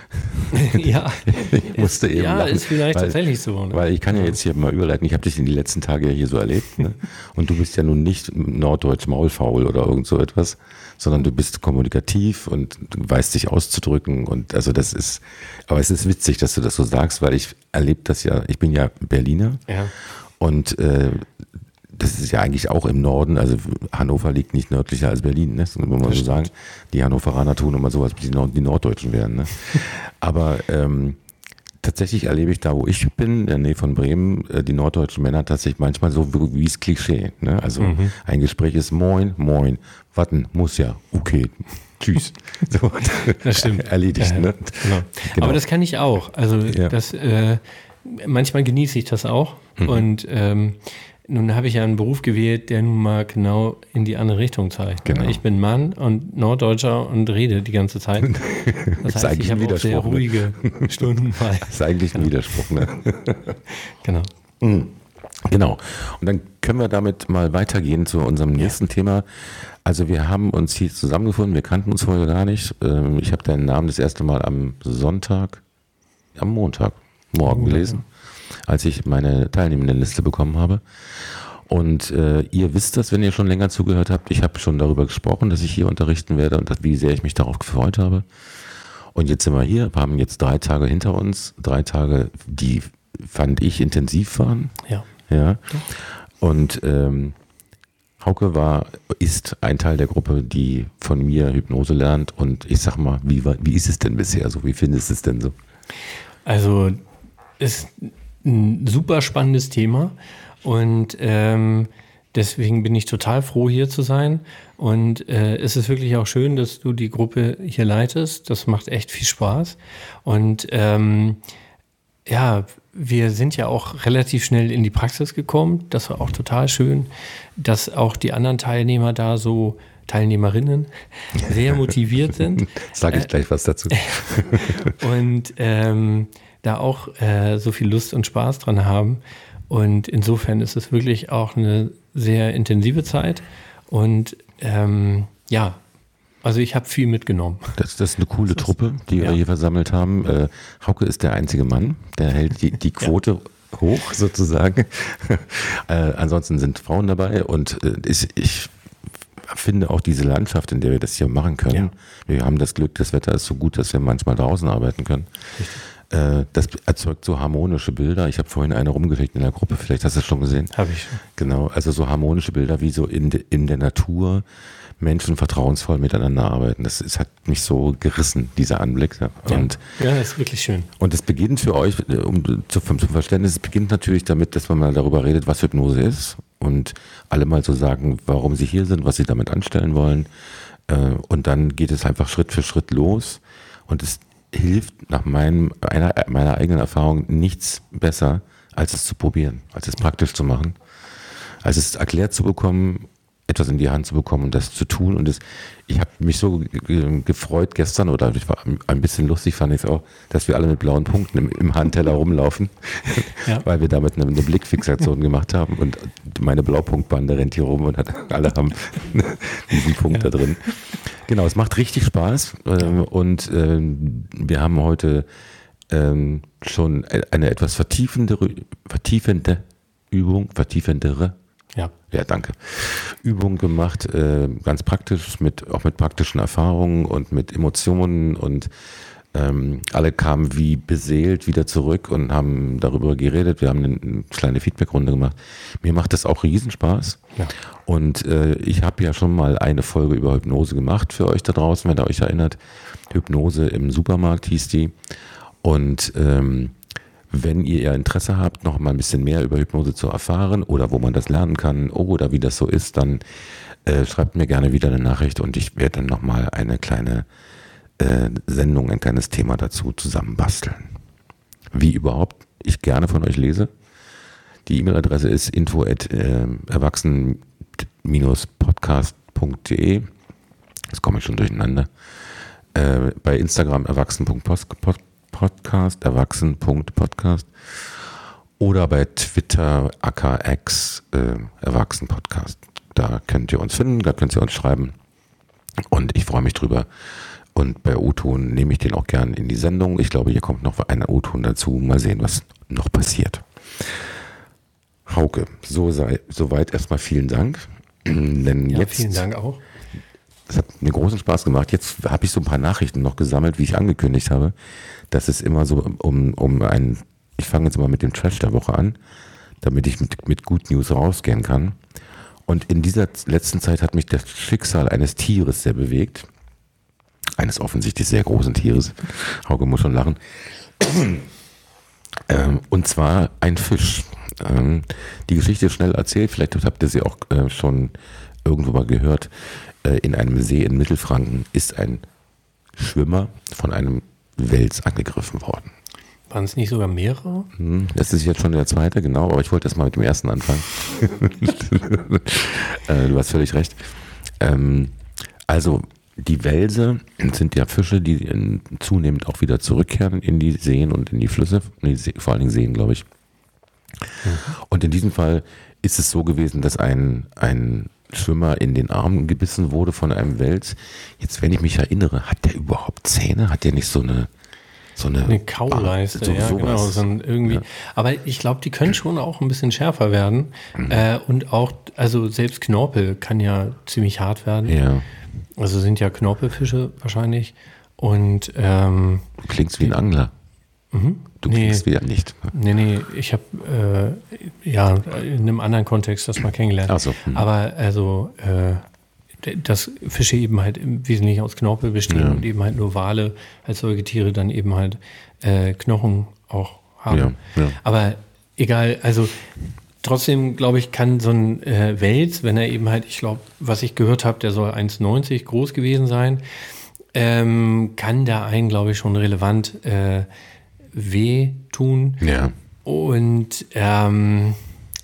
Ja, Ich musste eben ja, lachen, ist vielleicht weil, tatsächlich so. Ne? Weil ich kann ja jetzt hier mal überleiten, ich habe dich in die letzten Tage ja hier so erlebt. Ne? Und du bist ja nun nicht norddeutsch maulfaul oder irgend so etwas, sondern du bist kommunikativ und du weißt dich auszudrücken. Und also das ist, aber es ist witzig, dass du das so sagst, weil ich erlebe das ja, ich bin ja Berliner Ja. und äh, das ist ja eigentlich auch im Norden, also Hannover liegt nicht nördlicher als Berlin, ne? Das muss man Das so stimmt. sagen. Die Hannoveraner tun immer sowas, wie die, Nord die Norddeutschen wären. Ne? Aber ähm, tatsächlich erlebe ich da, wo ich bin, in der Nähe von Bremen, äh, die norddeutschen Männer tatsächlich manchmal so wie wie es Klischee. Ne? Also Mhm. ein Gespräch ist moin, moin, warten, muss ja, okay, tschüss. So, Das stimmt. erledigt. Ja, Ne? Genau. Genau. Aber das kann ich auch. Also Ja. das, äh, manchmal genieße ich das auch. Mhm. Und ähm, nun habe ich ja einen Beruf gewählt, der nun mal genau in die andere Richtung zeigt. Genau. Ich bin Mann und Norddeutscher und rede die ganze Zeit. Das Ist heißt, eigentlich ich ein habe auch sehr Widerspruch, ne? ruhige Stunden mal. Das ist eigentlich ein Widerspruch. Ne? Genau. Genau. Und dann können wir damit mal weitergehen zu unserem nächsten Thema. Also wir haben uns hier zusammengefunden, wir kannten uns vorher gar nicht. Ähm, Ich habe deinen Namen das erste Mal am Sonntag, am Montag, morgen gelesen, als ich meine Teilnehmendenliste bekommen habe. Und äh, ihr wisst das, wenn ihr schon länger zugehört habt. Ich habe schon darüber gesprochen, dass ich hier unterrichten werde und dass, wie sehr ich mich darauf gefreut habe. Und jetzt sind wir hier, wir haben jetzt drei Tage hinter uns. Drei Tage, die fand ich intensiv waren. Ja. Ja. Und ähm, Hauke war, ist ein Teil der Gruppe, die von mir Hypnose lernt. Und ich sag mal, wie, war- wie ist es denn bisher so? Wie findest du es denn so? Also ist ein super spannendes Thema und ähm, deswegen bin ich total froh, hier zu sein. Und äh, es ist wirklich auch schön, dass du die Gruppe hier leitest. Das macht echt viel Spaß. Und ähm, ja, wir sind ja auch relativ schnell in die Praxis gekommen. Das war auch total schön, dass auch die anderen Teilnehmer da so, Teilnehmerinnen, sehr motiviert sind. Sage ich gleich was dazu. Und ähm, da auch äh, so viel Lust und Spaß dran haben. Und insofern ist es wirklich auch eine sehr intensive Zeit. Und ähm, ja, also ich habe viel mitgenommen. Das, das ist eine coole Truppe, die wir ja. hier versammelt haben. Äh, Hauke ist der einzige Mann, der hält die, die Quote hoch sozusagen. äh, ansonsten sind Frauen dabei und äh, ist, ich finde auch diese Landschaft, in der wir das hier machen können. Wir haben das Glück, das Wetter ist so gut, dass wir manchmal draußen arbeiten können. Äh, das erzeugt so harmonische Bilder. Ich habe vorhin eine rumgeschickt in der Gruppe, vielleicht hast du es schon gesehen. Habe ich schon. Genau, also so harmonische Bilder, wie so in, de, in der Natur Menschen vertrauensvoll miteinander arbeiten. Das ist, hat mich so gerissen, dieser Anblick. Ja. Und, ja, das ist wirklich schön. und es beginnt für euch, um zu, zum Verständnis, es beginnt natürlich damit, dass man mal darüber redet, was Hypnose ist und alle mal so sagen, warum sie hier sind, was sie damit anstellen wollen. Und dann geht es einfach Schritt für Schritt los und es hilft nach meinem, einer, meiner eigenen Erfahrung nichts besser, als es zu probieren, als es praktisch zu machen, als es erklärt zu bekommen etwas in die Hand zu bekommen und das zu tun. Und das, ich habe mich so ge- gefreut gestern, oder ich war ein bisschen lustig, fand ich es auch, dass wir alle mit blauen Punkten im, im Handteller rumlaufen, ja. weil wir damit eine, eine Blickfixation gemacht haben und meine Blaupunktbande rennt hier rum und hat, alle haben diesen Punkt ja. da drin. Genau, es macht richtig Spaß ähm, und ähm, wir haben heute ähm, schon eine etwas vertiefendere, vertiefende Übung, vertiefendere Ja. Ja, danke. Übung gemacht, äh, ganz praktisch, mit, auch mit praktischen Erfahrungen und mit Emotionen und ähm, alle kamen wie beseelt wieder zurück und haben darüber geredet. Wir haben eine, eine kleine Feedbackrunde gemacht. Mir macht das auch Riesenspaß. Ja. Und äh, ich habe ja schon mal eine Folge über Hypnose gemacht für euch da draußen, wenn ihr euch erinnert. Hypnose im Supermarkt hieß die. Und ähm, wenn ihr Interesse habt, noch mal ein bisschen mehr über Hypnose zu erfahren oder wo man das lernen kann oder wie das so ist, dann äh, schreibt mir gerne wieder eine Nachricht und ich werde dann noch mal eine kleine äh, Sendung, ein kleines Thema dazu zusammenbasteln. Wie überhaupt ich gerne von euch lese. Die E-Mail-Adresse ist info at erwachsen Bindestrich podcast punkt de. Das komme ich schon durcheinander. Äh, bei Instagram erwachsen Punkt podcast, erwachsen Punkt podcast oder bei Twitter aka X äh, Erwachsen Podcast. Da könnt ihr uns finden, da könnt ihr uns schreiben und ich freue mich drüber. Und bei O-Ton nehme ich den auch gern in die Sendung. Ich glaube, hier kommt noch ein O-Ton dazu. Mal sehen, was noch passiert. Hauke, so sei, soweit erstmal vielen Dank. Denn ja, jetzt, vielen Dank auch. Es hat mir großen Spaß gemacht. Jetzt habe ich so ein paar Nachrichten noch gesammelt, wie ich angekündigt habe. Das ist immer so um, um ein, ich fange jetzt mal mit dem Trash der Woche an, damit ich mit, mit Good News rausgehen kann. Und in dieser letzten Zeit hat mich das Schicksal eines Tieres sehr bewegt. Eines offensichtlich sehr großen Tieres. Hauke muss schon lachen. ähm, und zwar ein Fisch. Ähm, die Geschichte ist schnell erzählt, vielleicht habt ihr sie auch äh, schon irgendwo mal gehört. Äh, in einem See in Mittelfranken ist ein Schwimmer von einem Wels angegriffen worden. Waren es nicht sogar mehrere? Hm, das ist jetzt schon der zweite, genau, aber ich wollte erst mal mit dem ersten anfangen. äh, du hast völlig recht. Ähm, also die Welse sind ja Fische, die in, zunehmend auch wieder zurückkehren in die Seen und in die Flüsse, nee, vor allen Dingen Seen, glaube ich. Mhm. Und in diesem Fall ist es so gewesen, dass ein, ein Schwimmer in den Arm gebissen wurde von einem Wels. Jetzt, wenn ich mich erinnere, hat der überhaupt Zähne? Hat der nicht so eine so eine, eine Kauleiste? Ah, so, ja, sowas. genau. So ein irgendwie. Ja. Aber ich glaube, die können schon auch ein bisschen schärfer werden. Mhm. Äh, und auch, also selbst Knorpel kann ja ziemlich hart werden. Ja. Also sind ja Knorpelfische wahrscheinlich. Und ähm, du klingst wie ein Angler. Mhm. Du nee, klingst wieder nicht. Nee, nee, ich habe äh, ja in einem anderen Kontext das mal kennengelernt. Ach so. Mhm. Aber also, äh, dass Fische eben halt im Wesentlichen aus Knorpel bestehen ja. und eben halt nur Wale als Säugetiere dann eben halt äh, Knochen auch haben. Ja, ja. Aber egal, also trotzdem, glaube ich, kann so ein äh, Wels, wenn er eben halt, ich glaube, was ich gehört habe, der soll eins neunzig groß gewesen sein, ähm, kann da einen, glaube ich, schon relevant äh, weh tun. Ja. Und ähm,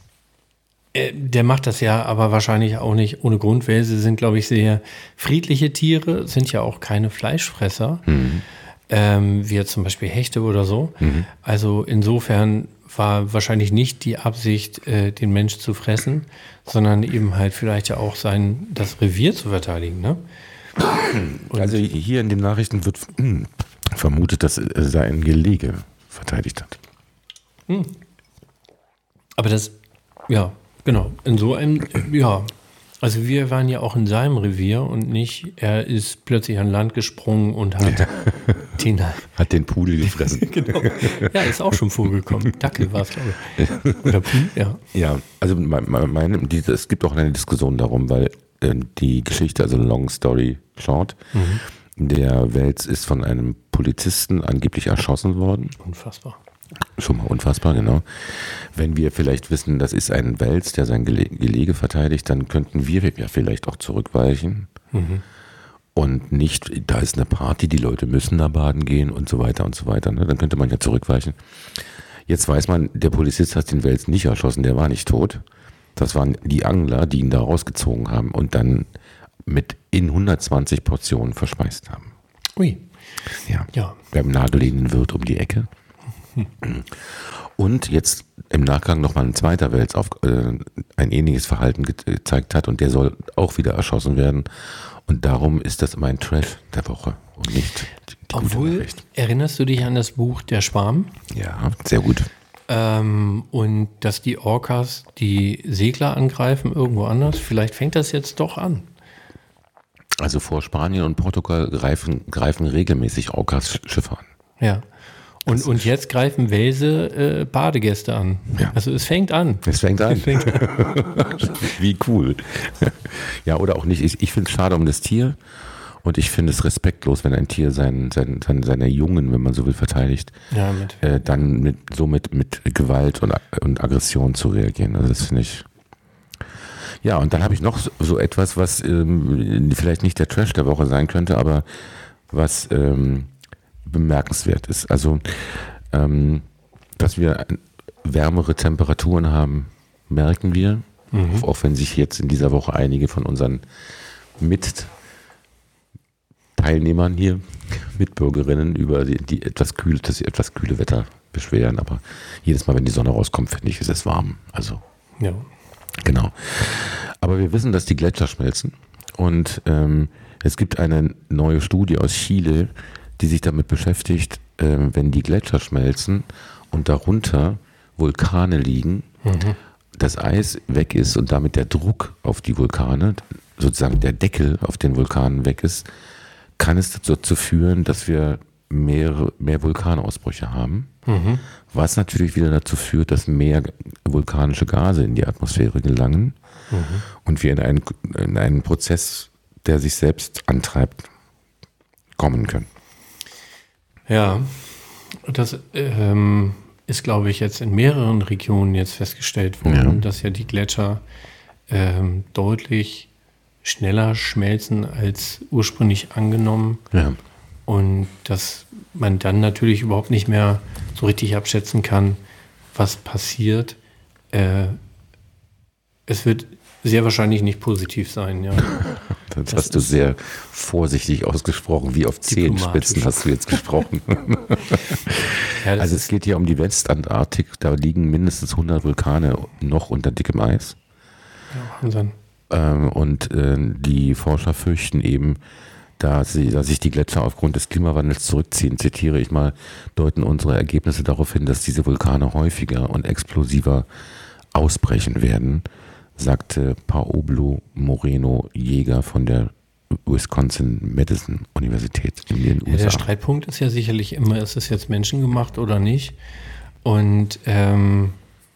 äh, der macht das ja aber wahrscheinlich auch nicht ohne Grund. Welse sind, glaube ich, sehr friedliche Tiere, sind ja auch keine Fleischfresser, mhm. ähm, wie jetzt zum Beispiel Hechte oder so. Mhm. Also insofern war wahrscheinlich nicht die Absicht, äh, den Mensch zu fressen, sondern eben halt vielleicht ja auch sein, das Revier zu verteidigen. Ne? Und also hier in den Nachrichten wird mh, vermutet, dass er sein Gelege verteidigt hat. Hm. Aber das, ja, genau, in so einem, ja, also wir waren ja auch in seinem Revier und nicht, er ist plötzlich an Land gesprungen und hat ja. den, hat den Pudel gefressen. Genau. Ja, ist auch schon vorgekommen. Dackel war es, glaube ich. Oder Pudel, ja. Ja, also mein, mein, die, es gibt auch eine Diskussion darum, weil äh, die Geschichte, also Long Story Short, mhm. der Wels ist von einem Polizisten angeblich erschossen worden. Unfassbar. Schon mal unfassbar, genau. Wenn wir vielleicht wissen, das ist ein Wels, der sein Gele- Gelege verteidigt, dann könnten wir ja vielleicht auch zurückweichen. Mhm. Und nicht, da ist eine Party, die Leute müssen da baden gehen und so weiter und so weiter. Ne? Dann könnte man ja zurückweichen. Jetzt weiß man, der Polizist hat den Wels nicht erschossen, der war nicht tot. Das waren die Angler, die ihn da rausgezogen haben und dann mit in hundertzwanzig Portionen verspeist haben. Ui. Ja. Ja. Beim nahegelegenen Wirt um die Ecke. Hm. Und jetzt im Nachgang nochmal ein zweiter Wels auf äh, ein ähnliches Verhalten ge- gezeigt hat und der soll auch wieder erschossen werden. Und darum ist das mein Trash der Woche und nicht die, die Obwohl, gute Nachricht. Erinnerst du dich an das Buch Der Schwarm? Ja, sehr gut. Ähm, und dass die Orcas die Segler angreifen irgendwo anders? Vielleicht fängt das jetzt doch an. Also vor Spanien und Portugal greifen, greifen regelmäßig Orcas Schiffe an. Ja. Und, und jetzt greifen Welse äh, Badegäste an. Ja. Also es fängt an. Es fängt an. Es fängt an. Wie cool. Ja, oder auch nicht. Ich, ich finde es schade um das Tier und ich finde es respektlos, wenn ein Tier sein, sein, sein, seine Jungen, wenn man so will, verteidigt, Ja, mit. äh, dann mit, so mit, mit Gewalt und, und Aggression zu reagieren. Also das finde ich... Ja, und dann habe ich noch so, so etwas, was ähm, vielleicht nicht der Trash der Woche sein könnte, aber was ähm, bemerkenswert ist. Also, ähm, dass wir wärmere Temperaturen haben, merken wir, mhm. auch wenn sich jetzt in dieser Woche einige von unseren Mitteilnehmern hier, Mitbürgerinnen über die, die etwas kühle, das etwas kühle Wetter beschweren, aber jedes Mal, wenn die Sonne rauskommt, finde ich, ist es warm. Also, Ja. genau. Aber wir wissen, dass die Gletscher schmelzen und ähm, es gibt eine neue Studie aus Chile, die sich damit beschäftigt, äh, wenn die Gletscher schmelzen und darunter Vulkane liegen, mhm. das Eis weg ist und damit der Druck auf die Vulkane, sozusagen der Deckel auf den Vulkanen weg ist, kann es dazu führen, dass wir mehr, mehr Vulkanausbrüche haben, mhm. was natürlich wieder dazu führt, dass mehr vulkanische Gase in die Atmosphäre gelangen mhm. und wir in einen, in einen Prozess, der sich selbst antreibt, kommen können. Ja, das ähm, ist, glaube ich, jetzt in mehreren Regionen jetzt festgestellt worden, ja. dass ja die Gletscher ähm, deutlich schneller schmelzen als ursprünglich angenommen. Ja. Und dass man dann natürlich überhaupt nicht mehr so richtig abschätzen kann, was passiert. Äh, es wird sehr wahrscheinlich nicht positiv sein, ja. Das, das hast du sehr vorsichtig ausgesprochen. Wie auf Zehenspitzen hast du jetzt gesprochen. Ja, also es geht hier um die Westantarktik. Da liegen mindestens hundert Vulkane noch unter dickem Eis. Ja, Wahnsinn. Ähm, und äh, die Forscher fürchten eben, da, sie, dass sich die Gletscher aufgrund des Klimawandels zurückziehen, zitiere ich mal, deuten unsere Ergebnisse darauf hin, dass diese Vulkane häufiger und explosiver ausbrechen werden, sagte Pablo Moreno Jäger von der Wisconsin-Madison-Universität in den U S A. Ja, der Streitpunkt ist ja sicherlich immer, ist es jetzt menschengemacht oder nicht? Und ähm,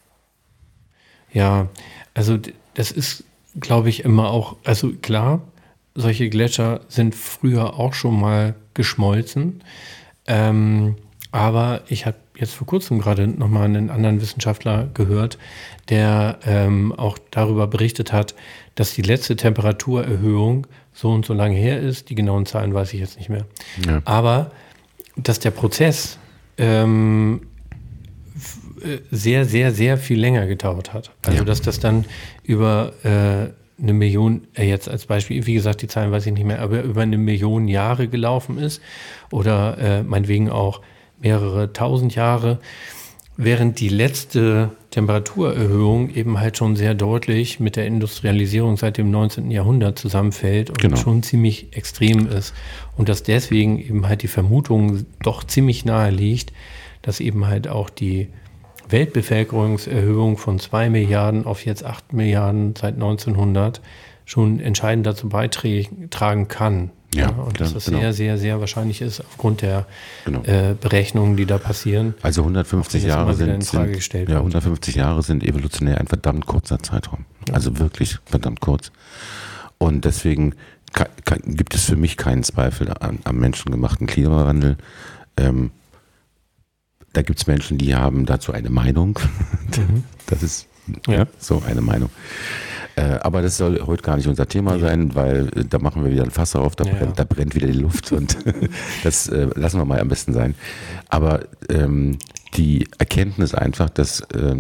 ja, also das ist, glaube ich, immer auch, also klar, solche Gletscher sind früher auch schon mal geschmolzen. Ähm, aber ich habe jetzt vor kurzem gerade nochmal einen anderen Wissenschaftler gehört, der ähm, auch darüber berichtet hat, dass die letzte Temperaturerhöhung so und so lange her ist. Die genauen Zahlen weiß ich jetzt nicht mehr. Ja. Aber dass der Prozess ähm, sehr, sehr, sehr viel länger gedauert hat. Also ja. dass das dann über äh, eine Million, äh, jetzt als Beispiel, wie gesagt, die Zahlen weiß ich nicht mehr, aber über eine Million Jahre gelaufen ist oder äh, meinetwegen auch mehrere tausend Jahre, während die letzte Temperaturerhöhung eben halt schon sehr deutlich mit der Industrialisierung seit dem neunzehnten Jahrhundert zusammenfällt und genau. schon ziemlich extrem ist. Und dass deswegen eben halt die Vermutung doch ziemlich nahe liegt, dass eben halt auch die Weltbevölkerungserhöhung von zwei Milliarden auf jetzt acht Milliarden seit neunzehnhundert schon entscheidend dazu beitragen kann. Ja, ja, und dass das genau. sehr, sehr, sehr wahrscheinlich ist aufgrund der genau. äh, Berechnungen, die da passieren. Also hundertfünfzig Jahre sind, sind ja, hundertfünfzig Jahre sind evolutionär ein verdammt kurzer Zeitraum. Ja. Also wirklich verdammt kurz. Und deswegen kann, kann, gibt es für mich keinen Zweifel an, am menschengemachten Klimawandel. Ähm, da gibt es Menschen, die haben dazu eine Meinung. Mhm. Das ist ja. Ja, so eine Meinung. Äh, aber das soll heute gar nicht unser Thema ja. sein, weil äh, da machen wir wieder ein Fass auf, da, ja. brennt, da brennt wieder die Luft und das äh, lassen wir mal am besten sein. Aber ähm, die Erkenntnis einfach, dass ähm,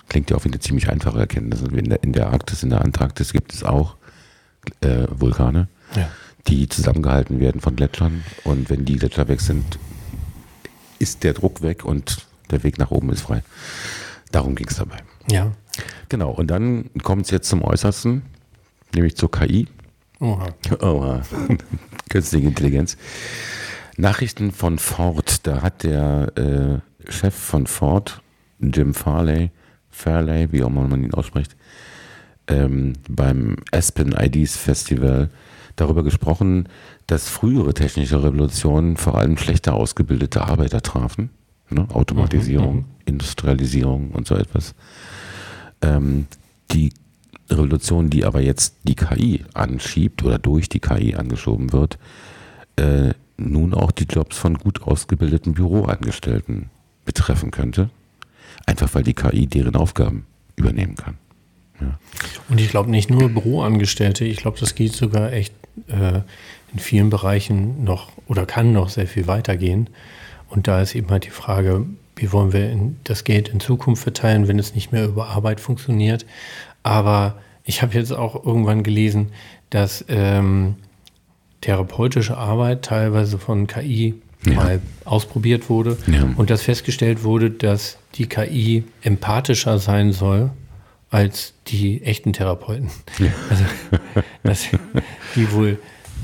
Klingt ja auch wie eine ziemlich einfache Erkenntnis. In der, in der Arktis, in der Antarktis gibt es auch äh, Vulkane, ja. die zusammengehalten werden von Gletschern. Und wenn die Gletscher weg sind, ist der Druck weg und der Weg nach oben ist frei. Darum ging es dabei. Ja. Genau, und dann kommt es jetzt zum Äußersten, nämlich zur K I. Oha. Oha. Künstliche Intelligenz. Nachrichten von Ford, da hat der äh, Chef von Ford, Jim Farley, Fairley, wie auch immer man ihn ausspricht, ähm, beim Aspen I Ds Festival darüber gesprochen, dass frühere technische Revolutionen vor allem schlechter ausgebildete Arbeiter trafen. Ne? Automatisierung, mhm, Industrialisierung und so etwas. Ähm, die Revolution, die aber jetzt die K I anschiebt oder durch die K I angeschoben wird, äh, nun auch die Jobs von gut ausgebildeten Büroangestellten betreffen könnte. Einfach weil die K I deren Aufgaben übernehmen kann. Ja. Und ich glaube nicht nur Büroangestellte, ich glaube, das geht sogar echt äh, in vielen Bereichen noch oder kann noch sehr viel weitergehen. Und da ist eben halt die Frage, wie wollen wir in, das Geld in Zukunft verteilen, wenn es nicht mehr über Arbeit funktioniert. Aber ich habe jetzt auch irgendwann gelesen, dass ähm, therapeutische Arbeit teilweise von K I ja. mal ausprobiert wurde ja. und dass festgestellt wurde, dass die K I empathischer sein soll als die echten Therapeuten. Ja. Also, dass die wohl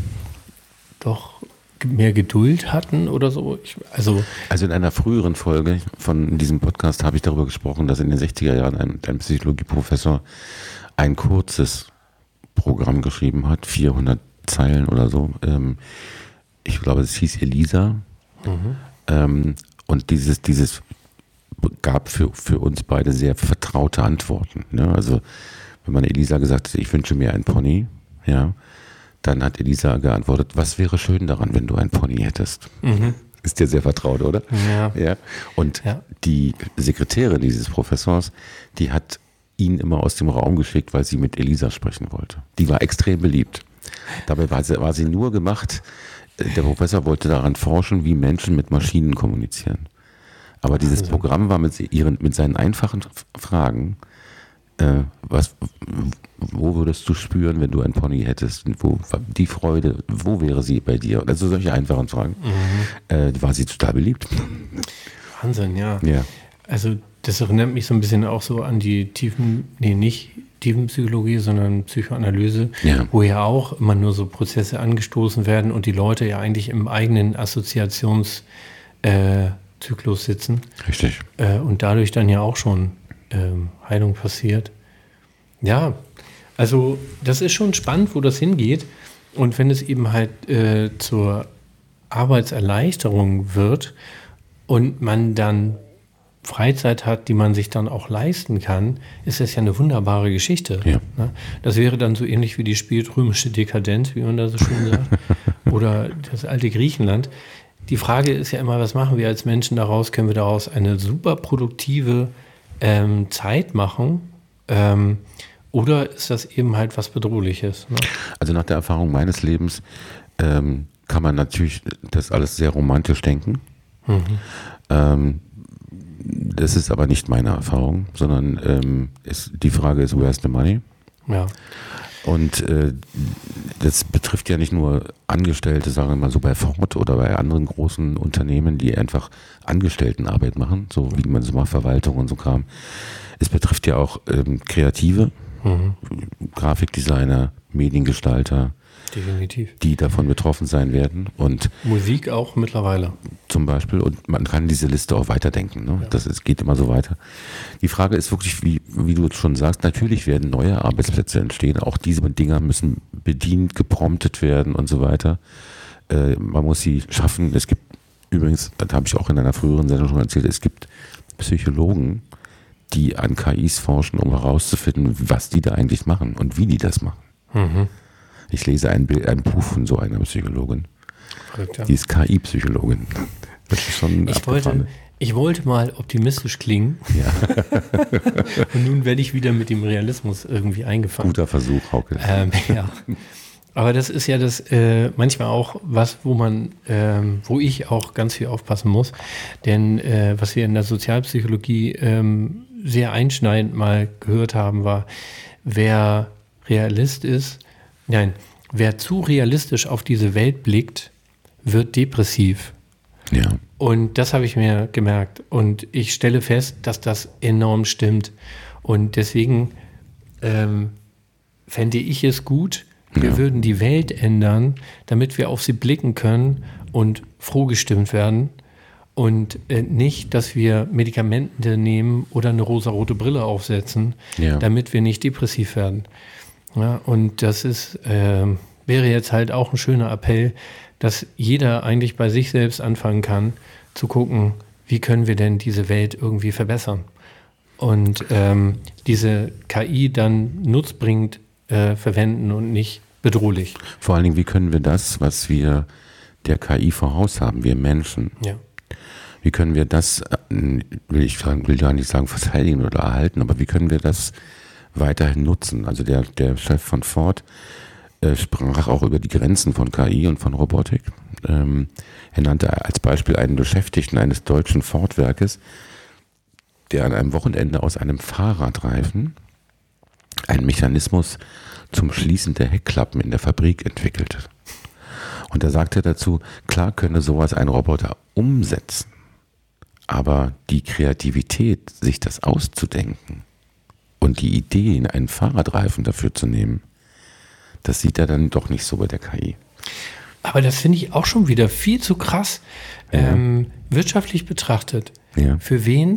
doch mehr Geduld hatten oder so. Ich, also, also in einer früheren Folge von diesem Podcast habe ich darüber gesprochen, dass in den sechziger Jahren ein, ein Psychologieprofessor ein kurzes Programm geschrieben hat, vierhundert Zeilen oder so. Ähm, ich glaube, es hieß Elisa. Mhm. Ähm, und dieses, dieses gab für, für uns beide sehr vertraute Antworten. Ne? Also wenn man Elisa gesagt hat, ich wünsche mir einen Pony, ja, dann hat Elisa geantwortet, was wäre schön daran, wenn du einen Pony hättest? Mhm. Ist dir sehr vertraut, oder? Ja. ja. Und ja. die Sekretärin dieses Professors, die hat ihn immer aus dem Raum geschickt, weil sie mit Elisa sprechen wollte. Die war extrem beliebt. Dabei war sie, war sie nur gemacht, der Professor wollte daran forschen, wie Menschen mit Maschinen kommunizieren. Aber dieses also. Programm war mit, ihren, mit seinen einfachen Fragen, äh, was, wo würdest du spüren, wenn du ein Pony hättest? Wo, die Freude, wo wäre sie bei dir? Also solche einfachen Fragen. Mhm. Äh, war sie total beliebt. Wahnsinn, ja. ja. Also das erinnert mich so ein bisschen auch so an die tiefen, nee, nicht Tiefenpsychologie, sondern Psychoanalyse, ja. wo ja auch immer nur so Prozesse angestoßen werden und die Leute ja eigentlich im eigenen Assoziationszyklus äh, sitzen. Richtig. Äh, und dadurch dann ja auch schon ähm, Heilung passiert. Ja, also das ist schon spannend, wo das hingeht. Und wenn es eben halt äh, zur Arbeitserleichterung wird und man dann Freizeit hat, die man sich dann auch leisten kann, ist das ja eine wunderbare Geschichte. Ja. Das wäre dann so ähnlich wie die spätrömische Dekadenz, wie man da so schön sagt, oder das alte Griechenland. Die Frage ist ja immer, was machen wir als Menschen daraus? Können wir daraus eine super produktive ähm, Zeit machen? Ähm, oder ist das eben halt was Bedrohliches? Ne? Also nach der Erfahrung meines Lebens ähm, kann man natürlich das alles sehr romantisch denken. Mhm. Ähm, Das ist aber nicht meine Erfahrung, sondern ähm, ist, die Frage ist, where's the money? Ja. Und äh, das betrifft ja nicht nur Angestellte, sagen wir mal so bei Ford oder bei anderen großen Unternehmen, die einfach Angestelltenarbeit machen, so wie man so mal Verwaltung und so Kram. Es betrifft ja auch ähm, Kreative, mhm. Grafikdesigner, Mediengestalter, definitiv, die davon betroffen sein werden. Und Musik auch mittlerweile. Zum Beispiel. Und man kann diese Liste auch weiterdenken. Ne? Ja. Das ist, geht immer so weiter. Die Frage ist wirklich, wie, wie du schon sagst, natürlich werden neue Arbeitsplätze entstehen. Auch diese Dinger müssen bedient, gepromptet werden und so weiter. Äh, man muss sie schaffen. Es gibt übrigens, das habe ich auch in einer früheren Sendung schon erzählt, es gibt Psychologen, die an K Is forschen, um herauszufinden, was die da eigentlich machen und wie die das machen. Mhm. Ich lese ein, Bild, ein Buch von so einer Psychologin. Verrückt, ja. Die ist K I-Psychologin. Das ist schon ich wollte, ich wollte mal optimistisch klingen. Ja. Und nun werde ich wieder mit dem Realismus irgendwie eingefangen. Guter Versuch, Hauke. Ähm, ja. Aber das ist ja das äh, manchmal auch was, wo man, ähm, wo ich auch ganz viel aufpassen muss. Denn äh, was wir in der Sozialpsychologie ähm, sehr einschneidend mal gehört haben, war, wer Realist ist, nein, wer zu realistisch auf diese Welt blickt, wird depressiv. Ja. Und das habe ich mir gemerkt. Und ich stelle fest, dass das enorm stimmt. Und deswegen ähm, fände ich es gut, wir ja. würden die Welt ändern, damit wir auf sie blicken können und froh gestimmt werden. Und äh, nicht, dass wir Medikamente nehmen oder eine rosarote Brille aufsetzen, ja. damit wir nicht depressiv werden. Ja, und das ist, äh, wäre jetzt halt auch ein schöner Appell, dass jeder eigentlich bei sich selbst anfangen kann, zu gucken, wie können wir denn diese Welt irgendwie verbessern. Und ähm, diese K I dann nutzbringend äh, verwenden und nicht bedrohlich. Vor allen Dingen, wie können wir das, was wir der K I voraus haben, wir Menschen, ja. wie können wir das, will ich sagen, will ja nicht sagen verteidigen oder erhalten, aber wie können wir das weiterhin nutzen? Also der, der Chef von Ford äh, sprach auch über die Grenzen von K I und von Robotik. Ähm, er nannte als Beispiel einen Beschäftigten eines deutschen Ford-Werkes, der an einem Wochenende aus einem Fahrradreifen einen Mechanismus zum Schließen der Heckklappen in der Fabrik entwickelte. Und er sagte dazu, klar könne sowas ein Roboter umsetzen, aber die Kreativität, sich das auszudenken und die Idee, in einen Fahrradreifen dafür zu nehmen, das sieht er dann doch nicht so bei der K I. Aber das finde ich auch schon wieder viel zu krass, ja. ähm, wirtschaftlich betrachtet. Ja. Für wen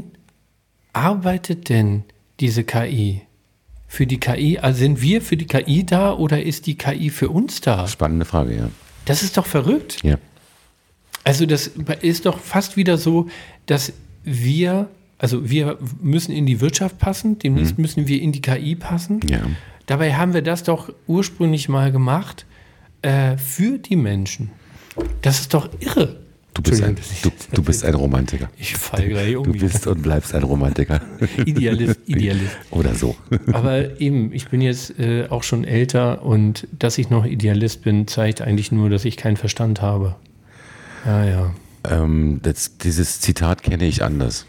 arbeitet denn diese K I? Für die K I, also sind wir für die K I da oder ist die K I für uns da? Spannende Frage, ja. Das ist doch verrückt. Ja. Also das ist doch fast wieder so, dass wir, also wir müssen in die Wirtschaft passen, demnächst hm. müssen wir in die K I passen. Ja. Dabei haben wir das doch ursprünglich mal gemacht äh, für die Menschen. Das ist doch irre. Du bist, ein, du, du bist ein Romantiker. Ich falle gleich um. Du bist und bleibst ein Romantiker. Idealist, Idealist. Oder so. Aber eben, ich bin jetzt äh, auch schon älter und dass ich noch Idealist bin, zeigt eigentlich nur, dass ich keinen Verstand habe. Ja, ja. Ähm, das, dieses Zitat kenne ich anders.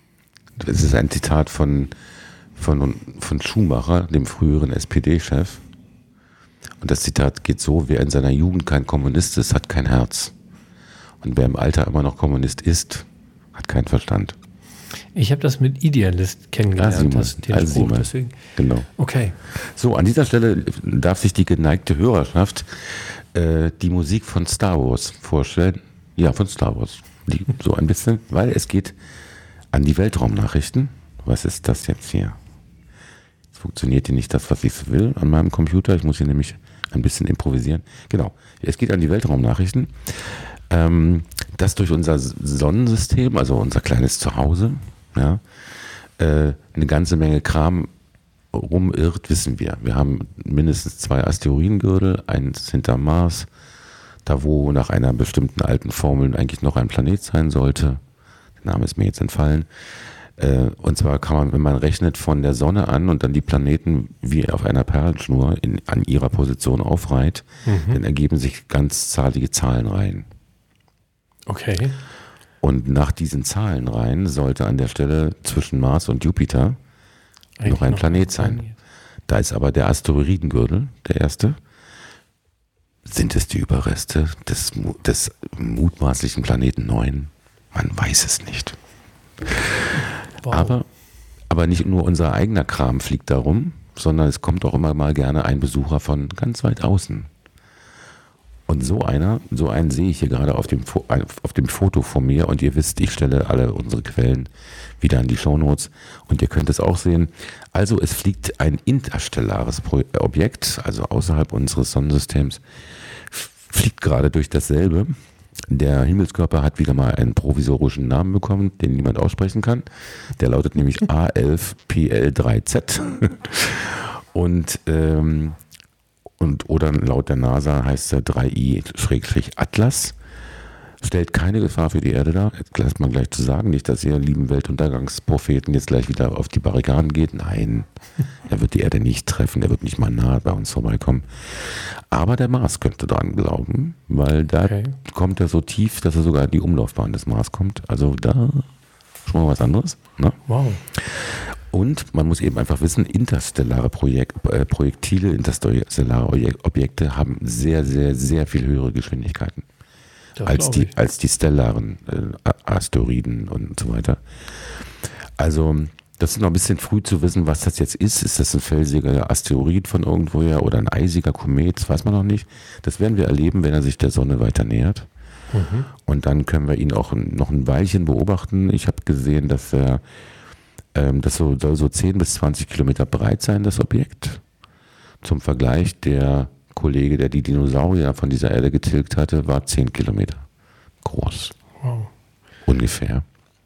Das ist ein Zitat von, von, von Schumacher, dem früheren S P D-Chef. Und das Zitat geht so, wer in seiner Jugend kein Kommunist ist, hat kein Herz. Und wer im Alter immer noch Kommunist ist, hat keinen Verstand. Ich habe das mit Idealist kennengelernt. Das, den also Spruch, deswegen. Genau. Okay. So, an dieser Stelle darf sich die geneigte Hörerschaft äh, die Musik von Star Wars vorstellen. Ja, von Star Wars. Die, so ein bisschen, weil es geht an die Weltraumnachrichten. Was ist das jetzt hier? Jetzt funktioniert hier nicht das, was ich will an meinem Computer. Ich muss hier nämlich ein bisschen improvisieren. Genau. Es geht an die Weltraumnachrichten. Ähm, das durch unser Sonnensystem, also unser kleines Zuhause, ja, äh, eine ganze Menge Kram rumirrt, wissen wir. Wir haben mindestens zwei Asteroidengürtel, eins hinter Mars, da wo nach einer bestimmten alten Formel eigentlich noch ein Planet sein sollte. Der Name ist mir jetzt entfallen. Äh, und zwar kann man, wenn man rechnet von der Sonne an und dann die Planeten wie auf einer Perlenschnur in, an ihrer Position aufreiht, mhm. dann ergeben sich ganzzahlige Zahlenreihen. Okay. Und nach diesen Zahlenreihen sollte an der Stelle zwischen Mars und Jupiter Eigentlich noch ein noch Planet sein. Planet. Da ist aber der Asteroidengürtel, der erste. Sind es die Überreste des, des mutmaßlichen Planeten neun? Man weiß es nicht. Wow. Aber, aber nicht nur unser eigener Kram fliegt da rum, sondern es kommt auch immer mal gerne ein Besucher von ganz weit außen. Und so einer, so einen sehe ich hier gerade auf dem, auf dem Foto von mir und ihr wisst, ich stelle alle unsere Quellen wieder in die Shownotes und ihr könnt es auch sehen. Also es fliegt ein interstellares Objekt, also außerhalb unseres Sonnensystems, fliegt gerade durch dasselbe. Der Himmelskörper hat wieder mal einen provisorischen Namen bekommen, den niemand aussprechen kann. Der lautet nämlich A elf P L drei Z. Und ähm, Und, oder laut der NASA heißt er drei I Atlas. Stellt keine Gefahr für die Erde dar. Jetzt lässt man gleich zu sagen, nicht, dass ihr lieben Weltuntergangspropheten jetzt gleich wieder auf die Barrikaden geht. Nein, er wird die Erde nicht treffen, er wird nicht mal nahe bei uns vorbeikommen. Aber der Mars könnte dran glauben, weil da okay. kommt er so tief, dass er sogar in die Umlaufbahn des Mars kommt. Also da schon mal was anderes. Ne? Wow. Und man muss eben einfach wissen, interstellare Projekt, äh, Projektile, interstellare Objekte haben sehr, sehr, sehr viel höhere Geschwindigkeiten als die, als die stellaren äh, Asteroiden und so weiter. Also das ist noch ein bisschen früh zu wissen, was das jetzt ist. Ist das ein felsiger Asteroid von irgendwoher oder ein eisiger Komet? Das weiß man noch nicht. Das werden wir erleben, wenn er sich der Sonne weiter nähert. Mhm. Und dann können wir ihn auch noch ein Weilchen beobachten. Ich habe gesehen, dass er ähm, das so, soll so zehn bis zwanzig Kilometer breit sein, das Objekt. Zum Vergleich, der Kollege, der die Dinosaurier von dieser Erde getilgt hatte, war zehn Kilometer groß. Wow. Ungefähr.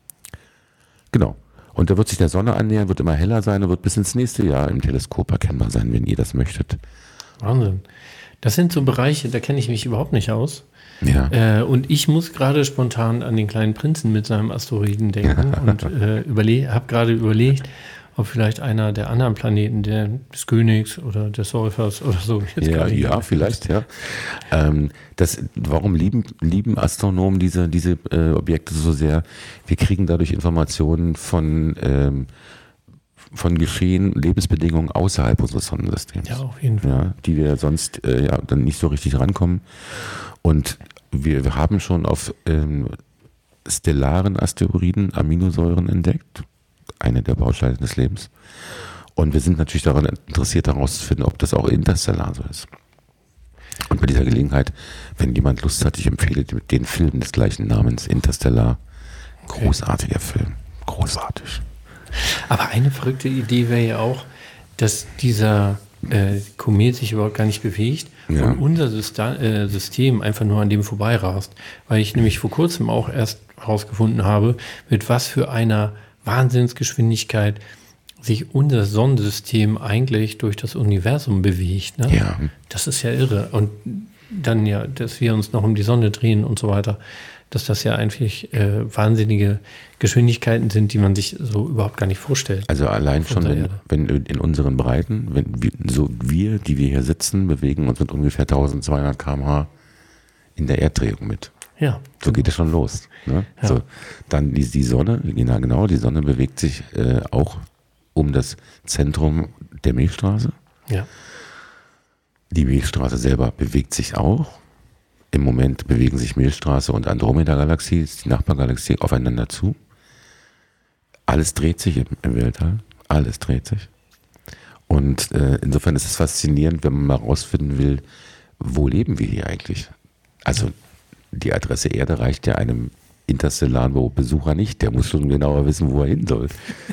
Genau. Und da wird sich der Sonne annähern, wird immer heller sein und wird bis ins nächste Jahr im Teleskop erkennbar sein, wenn ihr das möchtet. Wahnsinn. Das sind so Bereiche, da kenne ich mich überhaupt nicht aus. Ja. Äh, und ich muss gerade spontan an den kleinen Prinzen mit seinem Asteroiden denken und äh, überle- habe gerade überlegt, ob vielleicht einer der anderen Planeten, der des Königs oder des Säufers oder so. Jetzt ja, ja vielleicht, ja. Ähm, das, warum lieben, lieben Astronomen diese, diese äh, Objekte so sehr? Wir kriegen dadurch Informationen von, ähm, von Geschehen, Lebensbedingungen außerhalb unseres Sonnensystems. Ja, auf jeden Fall. Ja, die wir sonst äh, ja, dann nicht so richtig rankommen. Und wir, wir haben schon auf ähm, stellaren Asteroiden Aminosäuren entdeckt. Eine der Bausteine des Lebens. Und wir sind natürlich daran interessiert, herauszufinden, ob das auch interstellar so ist. Und bei dieser Gelegenheit, wenn jemand Lust hat, ich empfehle den Film des gleichen Namens, Interstellar. Großartiger okay. Film. Großartig. Aber eine verrückte Idee wäre ja auch, dass dieser äh, Komet sich überhaupt gar nicht bewegt ja. und unser System, äh, System einfach nur an dem vorbeirast. Weil ich nämlich vor kurzem auch erst herausgefunden habe, mit was für einer Wahnsinnsgeschwindigkeit sich unser Sonnensystem eigentlich durch das Universum bewegt. Ne? Ja. Das ist ja irre. Und dann ja, dass wir uns noch um die Sonne drehen und so weiter, dass das ja eigentlich äh, wahnsinnige Geschwindigkeiten sind, die man sich so überhaupt gar nicht vorstellt. Also allein schon, wenn, wenn in unseren Breiten, wenn wir, so wir, die wir hier sitzen, bewegen uns mit ungefähr eintausendzweihundert Kilometer pro Stunde in der Erddrehung mit. Ja. So geht es schon los. Ne? Ja. So, dann die, die Sonne, genau, die Sonne bewegt sich äh, auch um das Zentrum der Milchstraße. Ja. Die Milchstraße selber bewegt sich auch. Im Moment bewegen sich Milchstraße und Andromeda-Galaxie, die Nachbargalaxie, aufeinander zu. Alles dreht sich im, im Weltall. Alles dreht sich. Und äh, insofern ist es faszinierend, wenn man mal rausfinden will, wo leben wir hier eigentlich? Also die Adresse Erde reicht ja einem interstellaren Besucher nicht. Der muss schon genauer wissen, wo er hin soll.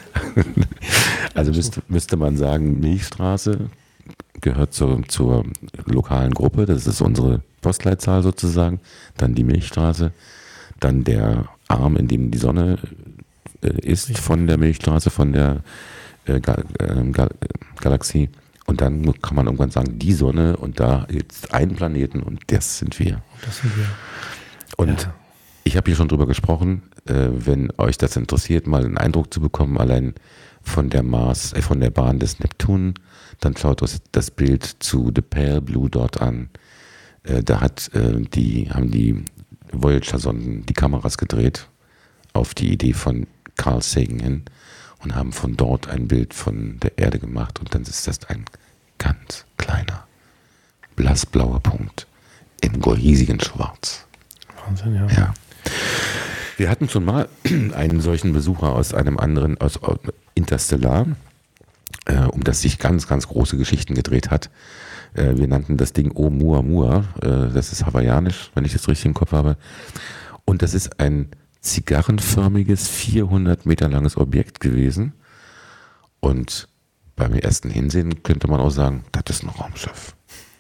Also müsste, müsste man sagen, Milchstraße gehört zur, zur lokalen Gruppe. Das ist unsere Postleitzahl sozusagen. Dann die Milchstraße. Dann der Arm, in dem die Sonne äh, ist von der Milchstraße, von der äh, Gal äh, Gal Galaxie. Und dann kann man irgendwann sagen, die Sonne und da jetzt einen Planeten und das sind wir. Das sind wir. Und ja. Ich habe hier schon drüber gesprochen, äh, wenn euch das interessiert, mal einen Eindruck zu bekommen, allein von der Mars, äh, von der Bahn des Neptun, dann schaut euch das Bild zu The Pale Blue Dot an. Äh, da hat äh, die, haben die Voyager-Sonden die Kameras gedreht auf die Idee von Carl Sagan hin und haben von dort ein Bild von der Erde gemacht und dann ist das ein ganz kleiner, blassblauer Punkt in riesigen Schwarz. Wahnsinn, ja. Ja. Wir hatten schon mal einen solchen Besucher aus einem anderen, aus Interstellar, äh, um das sich ganz, ganz große Geschichten gedreht hat. Äh, wir nannten das Ding Oumuamua, äh, das ist hawaiianisch, wenn ich das richtig im Kopf habe. Und das ist ein zigarrenförmiges, vierhundert Meter langes Objekt gewesen. Und beim ersten Hinsehen könnte man auch sagen, das ist ein Raumschiff.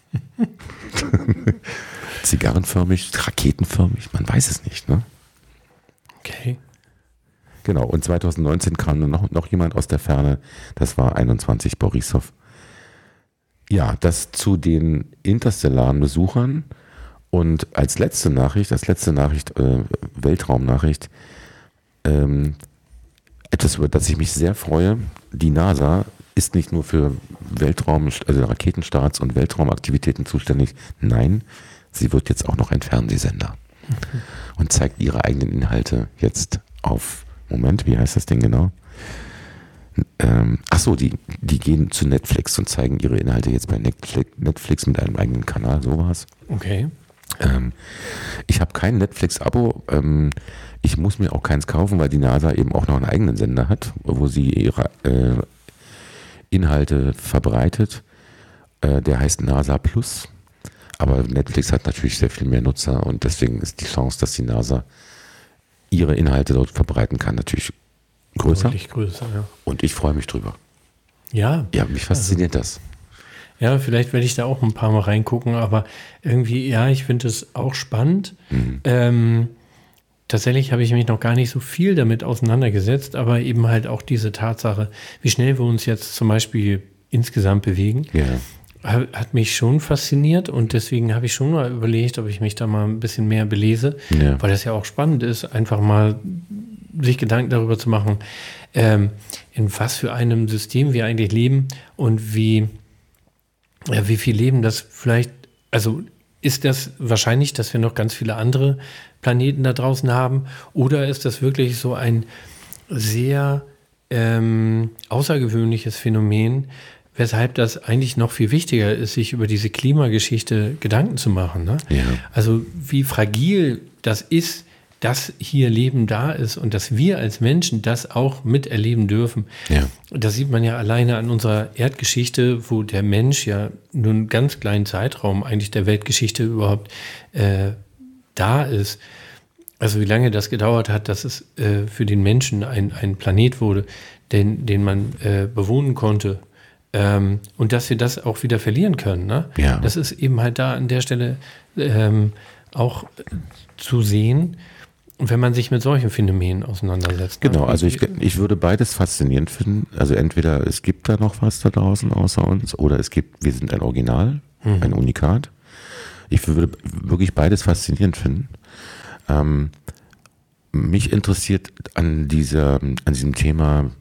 Zigarrenförmig, raketenförmig, man weiß es nicht, ne? Okay. Genau, und zwanzig neunzehn kam noch, noch jemand aus der Ferne, das war einundzwanzig Borisov. Ja, das zu den interstellaren Besuchern. Und als letzte Nachricht, als letzte Nachricht, äh, Weltraumnachricht, ähm, etwas, über das ich mich sehr freue, die NASA ist nicht nur für Weltraum, also Raketenstarts und Weltraumaktivitäten zuständig, nein, sie wird jetzt auch noch ein Fernsehsender mhm. und zeigt ihre eigenen Inhalte jetzt auf, Moment, wie heißt das Ding genau? Ähm, ach so, die, die gehen zu Netflix und zeigen ihre Inhalte jetzt bei Netflix, Netflix mit einem eigenen Kanal, sowas. Okay. Ähm, ich habe kein Netflix-Abo. Ähm, ich muss mir auch keins kaufen, weil die NASA eben auch noch einen eigenen Sender hat, wo sie ihre äh, Inhalte verbreitet. Äh, der heißt NASA Plus. Aber Netflix hat natürlich sehr viel mehr Nutzer und deswegen ist die Chance, dass die NASA ihre Inhalte dort verbreiten kann, natürlich größer. Deutlich größer, ja. Und ich freue mich drüber. Ja. Ja, mich fasziniert also, das. Ja, vielleicht werde ich da auch ein paar Mal reingucken, aber irgendwie, ja, ich finde es auch spannend. Mhm. Ähm, tatsächlich habe ich mich noch gar nicht so viel damit auseinandergesetzt, aber eben halt auch diese Tatsache, wie schnell wir uns jetzt zum Beispiel insgesamt bewegen, ja. hat mich schon fasziniert und deswegen habe ich schon mal überlegt, ob ich mich da mal ein bisschen mehr belese, ja. weil das ja auch spannend ist, einfach mal sich Gedanken darüber zu machen, ähm, in was für einem System wir eigentlich leben und wie, ja, wie viel Leben das vielleicht, also ist das wahrscheinlich, dass wir noch ganz viele andere Planeten da draußen haben oder ist das wirklich so ein sehr ähm, außergewöhnliches Phänomen, weshalb das eigentlich noch viel wichtiger ist, sich über diese Klimageschichte Gedanken zu machen. Ne? Ja. Also wie fragil das ist, dass hier Leben da ist und dass wir als Menschen das auch miterleben dürfen. Ja. Das sieht man ja alleine an unserer Erdgeschichte, wo der Mensch ja nur einen ganz kleinen Zeitraum eigentlich der Weltgeschichte überhaupt äh, da ist. Also wie lange das gedauert hat, dass es äh, für den Menschen ein, ein Planet wurde, den, den man äh, bewohnen konnte. Ähm, und dass wir das auch wieder verlieren können. Ne? Ja. Das ist eben halt da an der Stelle ähm, auch zu sehen, wenn man sich mit solchen Phänomenen auseinandersetzt. Genau, also ich, ich würde beides faszinierend finden. Also entweder es gibt da noch was da draußen außer uns oder es gibt, wir sind ein Original, mhm. ein Unikat. Ich würde wirklich beides faszinierend finden. Ähm, mich interessiert an, dieser, an diesem Thema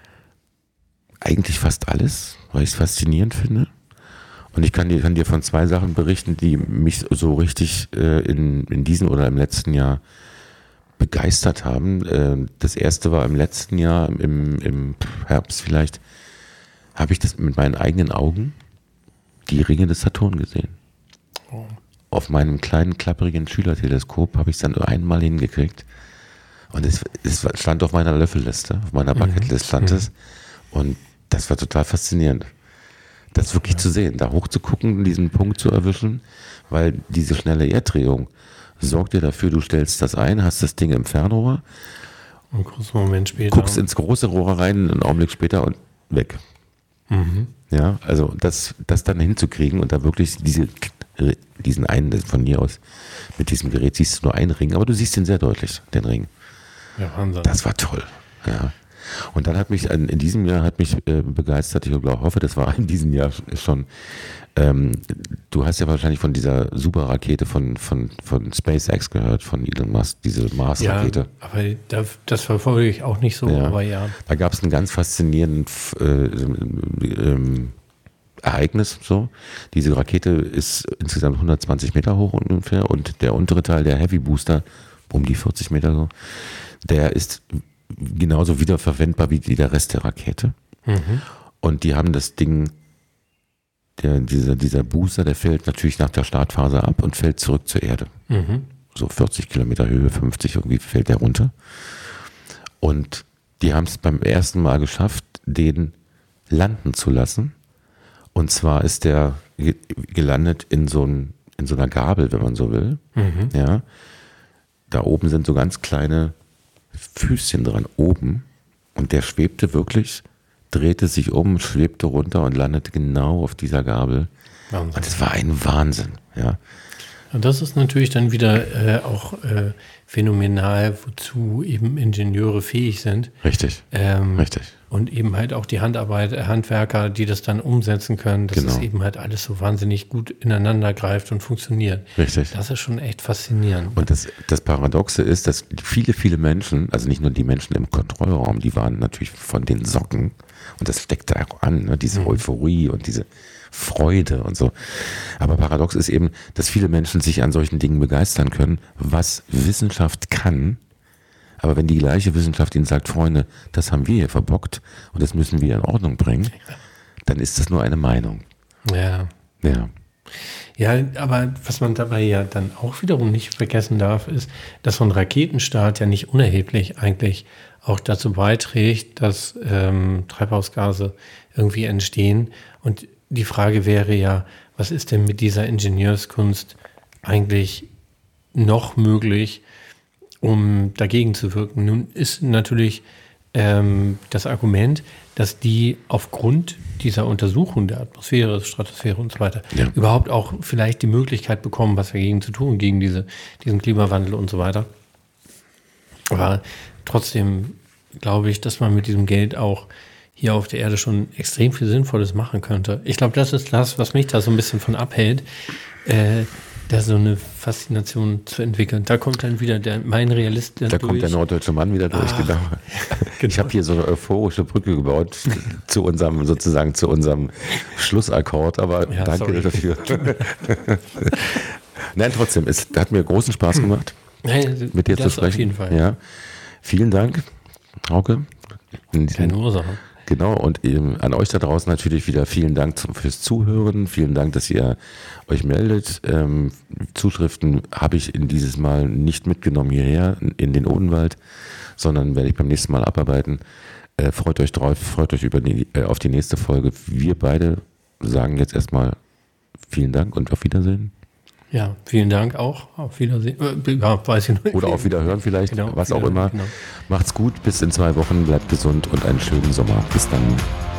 eigentlich fast alles, weil ich es faszinierend finde. Und ich kann dir, kann dir von zwei Sachen berichten, die mich so richtig äh, in, in diesem oder im letzten Jahr begeistert haben. Äh, das erste war im letzten Jahr, im, im Herbst vielleicht, habe ich das mit meinen eigenen Augen, die Ringe des Saturn gesehen. Oh. Auf meinem kleinen, klapperigen Schülerteleskop habe ich es dann einmal hingekriegt. Und es, es stand auf meiner Löffelliste, auf meiner Bucketlist stand mhm. es. Und das war total faszinierend. Das wirklich ja. zu sehen, da hochzugucken, diesen Punkt zu erwischen, weil diese schnelle Erddrahung sorgt dir dafür, du stellst das ein, hast das Ding im Fernrohr, einen kurzen Moment später. Guckst ins große Rohr rein, einen Augenblick später und weg. Mhm. Ja, also das, das dann hinzukriegen und da wirklich diese, diesen einen von mir aus, mit diesem Gerät siehst du nur einen Ring, aber du siehst ihn sehr deutlich, den Ring. Ja, Wahnsinn. Das war toll, ja. Und dann hat mich, in diesem Jahr hat mich äh, begeistert, ich glaube, hoffe, das war in diesem Jahr schon, ähm, du hast ja wahrscheinlich von dieser Superrakete von, von, von SpaceX gehört, von Elon Musk, diese Mars-Rakete. Ja, aber da, das verfolge ich auch nicht so, ja. aber ja. Da gab es einen ganz faszinierenden äh, äh, Ereignis, so. Diese Rakete ist insgesamt hundertzwanzig Meter hoch ungefähr und der untere Teil, der Heavy Booster, um die vierzig Meter so, der ist genauso wiederverwendbar wie der Rest der Rakete. Mhm. Und die haben das Ding, der, dieser, dieser Booster, der fällt natürlich nach der Startphase ab und fällt zurück zur Erde. Mhm. So vierzig Kilometer Höhe, fünfzig irgendwie fällt der runter. Und die haben es beim ersten Mal geschafft, den landen zu lassen. Und zwar ist der gelandet in so, ein, in so einer Gabel, wenn man so will. Mhm. Ja. Da oben sind so ganz kleine Füßchen dran, oben. Und der schwebte wirklich, drehte sich um, schwebte runter und landete genau auf dieser Gabel. Wahnsinn. Und es war ein Wahnsinn. Ja. Und das ist natürlich dann wieder äh, auch äh, phänomenal, wozu eben Ingenieure fähig sind. Richtig, ähm, richtig. Und eben halt auch die Handarbeit, Handwerker, die das dann umsetzen können, dass genau. es eben halt alles so wahnsinnig gut ineinander greift und funktioniert. Richtig. Das ist schon echt faszinierend. Und das, das Paradoxe ist, dass viele, viele Menschen, also nicht nur die Menschen im Kontrollraum, die waren natürlich von den Socken und das steckt da auch an, ne, diese mhm. Euphorie und diese Freude und so. Aber paradox ist eben, dass viele Menschen sich an solchen Dingen begeistern können, was Wissenschaft kann, Aber wenn die gleiche Wissenschaft ihnen sagt, Freunde, das haben wir hier verbockt und das müssen wir in Ordnung bringen, dann ist das nur eine Meinung. Ja. Ja. Ja, aber was man dabei ja dann auch wiederum nicht vergessen darf, ist, dass so ein Raketenstart ja nicht unerheblich eigentlich auch dazu beiträgt, dass ähm, Treibhausgase irgendwie entstehen. Und die Frage wäre ja, was ist denn mit dieser Ingenieurskunst eigentlich noch möglich, um dagegen zu wirken? Nun ist natürlich ähm, das Argument, dass die aufgrund dieser Untersuchung der Atmosphäre, Stratosphäre und so weiter ja. überhaupt auch vielleicht die Möglichkeit bekommen, was dagegen zu tun, gegen diese, diesen Klimawandel und so weiter. Aber trotzdem glaube ich, dass man mit diesem Geld auch hier auf der Erde schon extrem viel Sinnvolles machen könnte. Ich glaube, das ist das, was mich da so ein bisschen von abhält, äh, da so eine Faszination zu entwickeln. Da kommt dann wieder der, mein Realist Da durch. kommt der norddeutsche Mann wieder durch, ah, genau. genau. Ich habe hier so eine euphorische Brücke gebaut zu unserem, sozusagen zu unserem Schlussakkord, aber ja, danke sorry. dafür. Nein, trotzdem, es hat mir großen Spaß gemacht, hm. mit dir das zu sprechen. Auf jeden Fall. Ja. Vielen Dank, Hauke. Keine Ursache. Genau, und eben an euch da draußen natürlich wieder vielen Dank fürs Zuhören, vielen Dank, dass ihr euch meldet. Ähm, Zuschriften habe ich in dieses Mal nicht mitgenommen hierher in den Odenwald, sondern werde ich beim nächsten Mal abarbeiten. Äh, freut euch drauf, freut euch über die, äh, auf die nächste Folge. Wir beide sagen jetzt erstmal vielen Dank und auf Wiedersehen. Ja, vielen Dank auch. Auf Wiedersehen. Ja, weiß ich noch. Oder auf Wiederhören vielleicht, genau, was auch immer. Genau. Macht's gut, bis in zwei Wochen, bleibt gesund und einen schönen Sommer. Bis dann.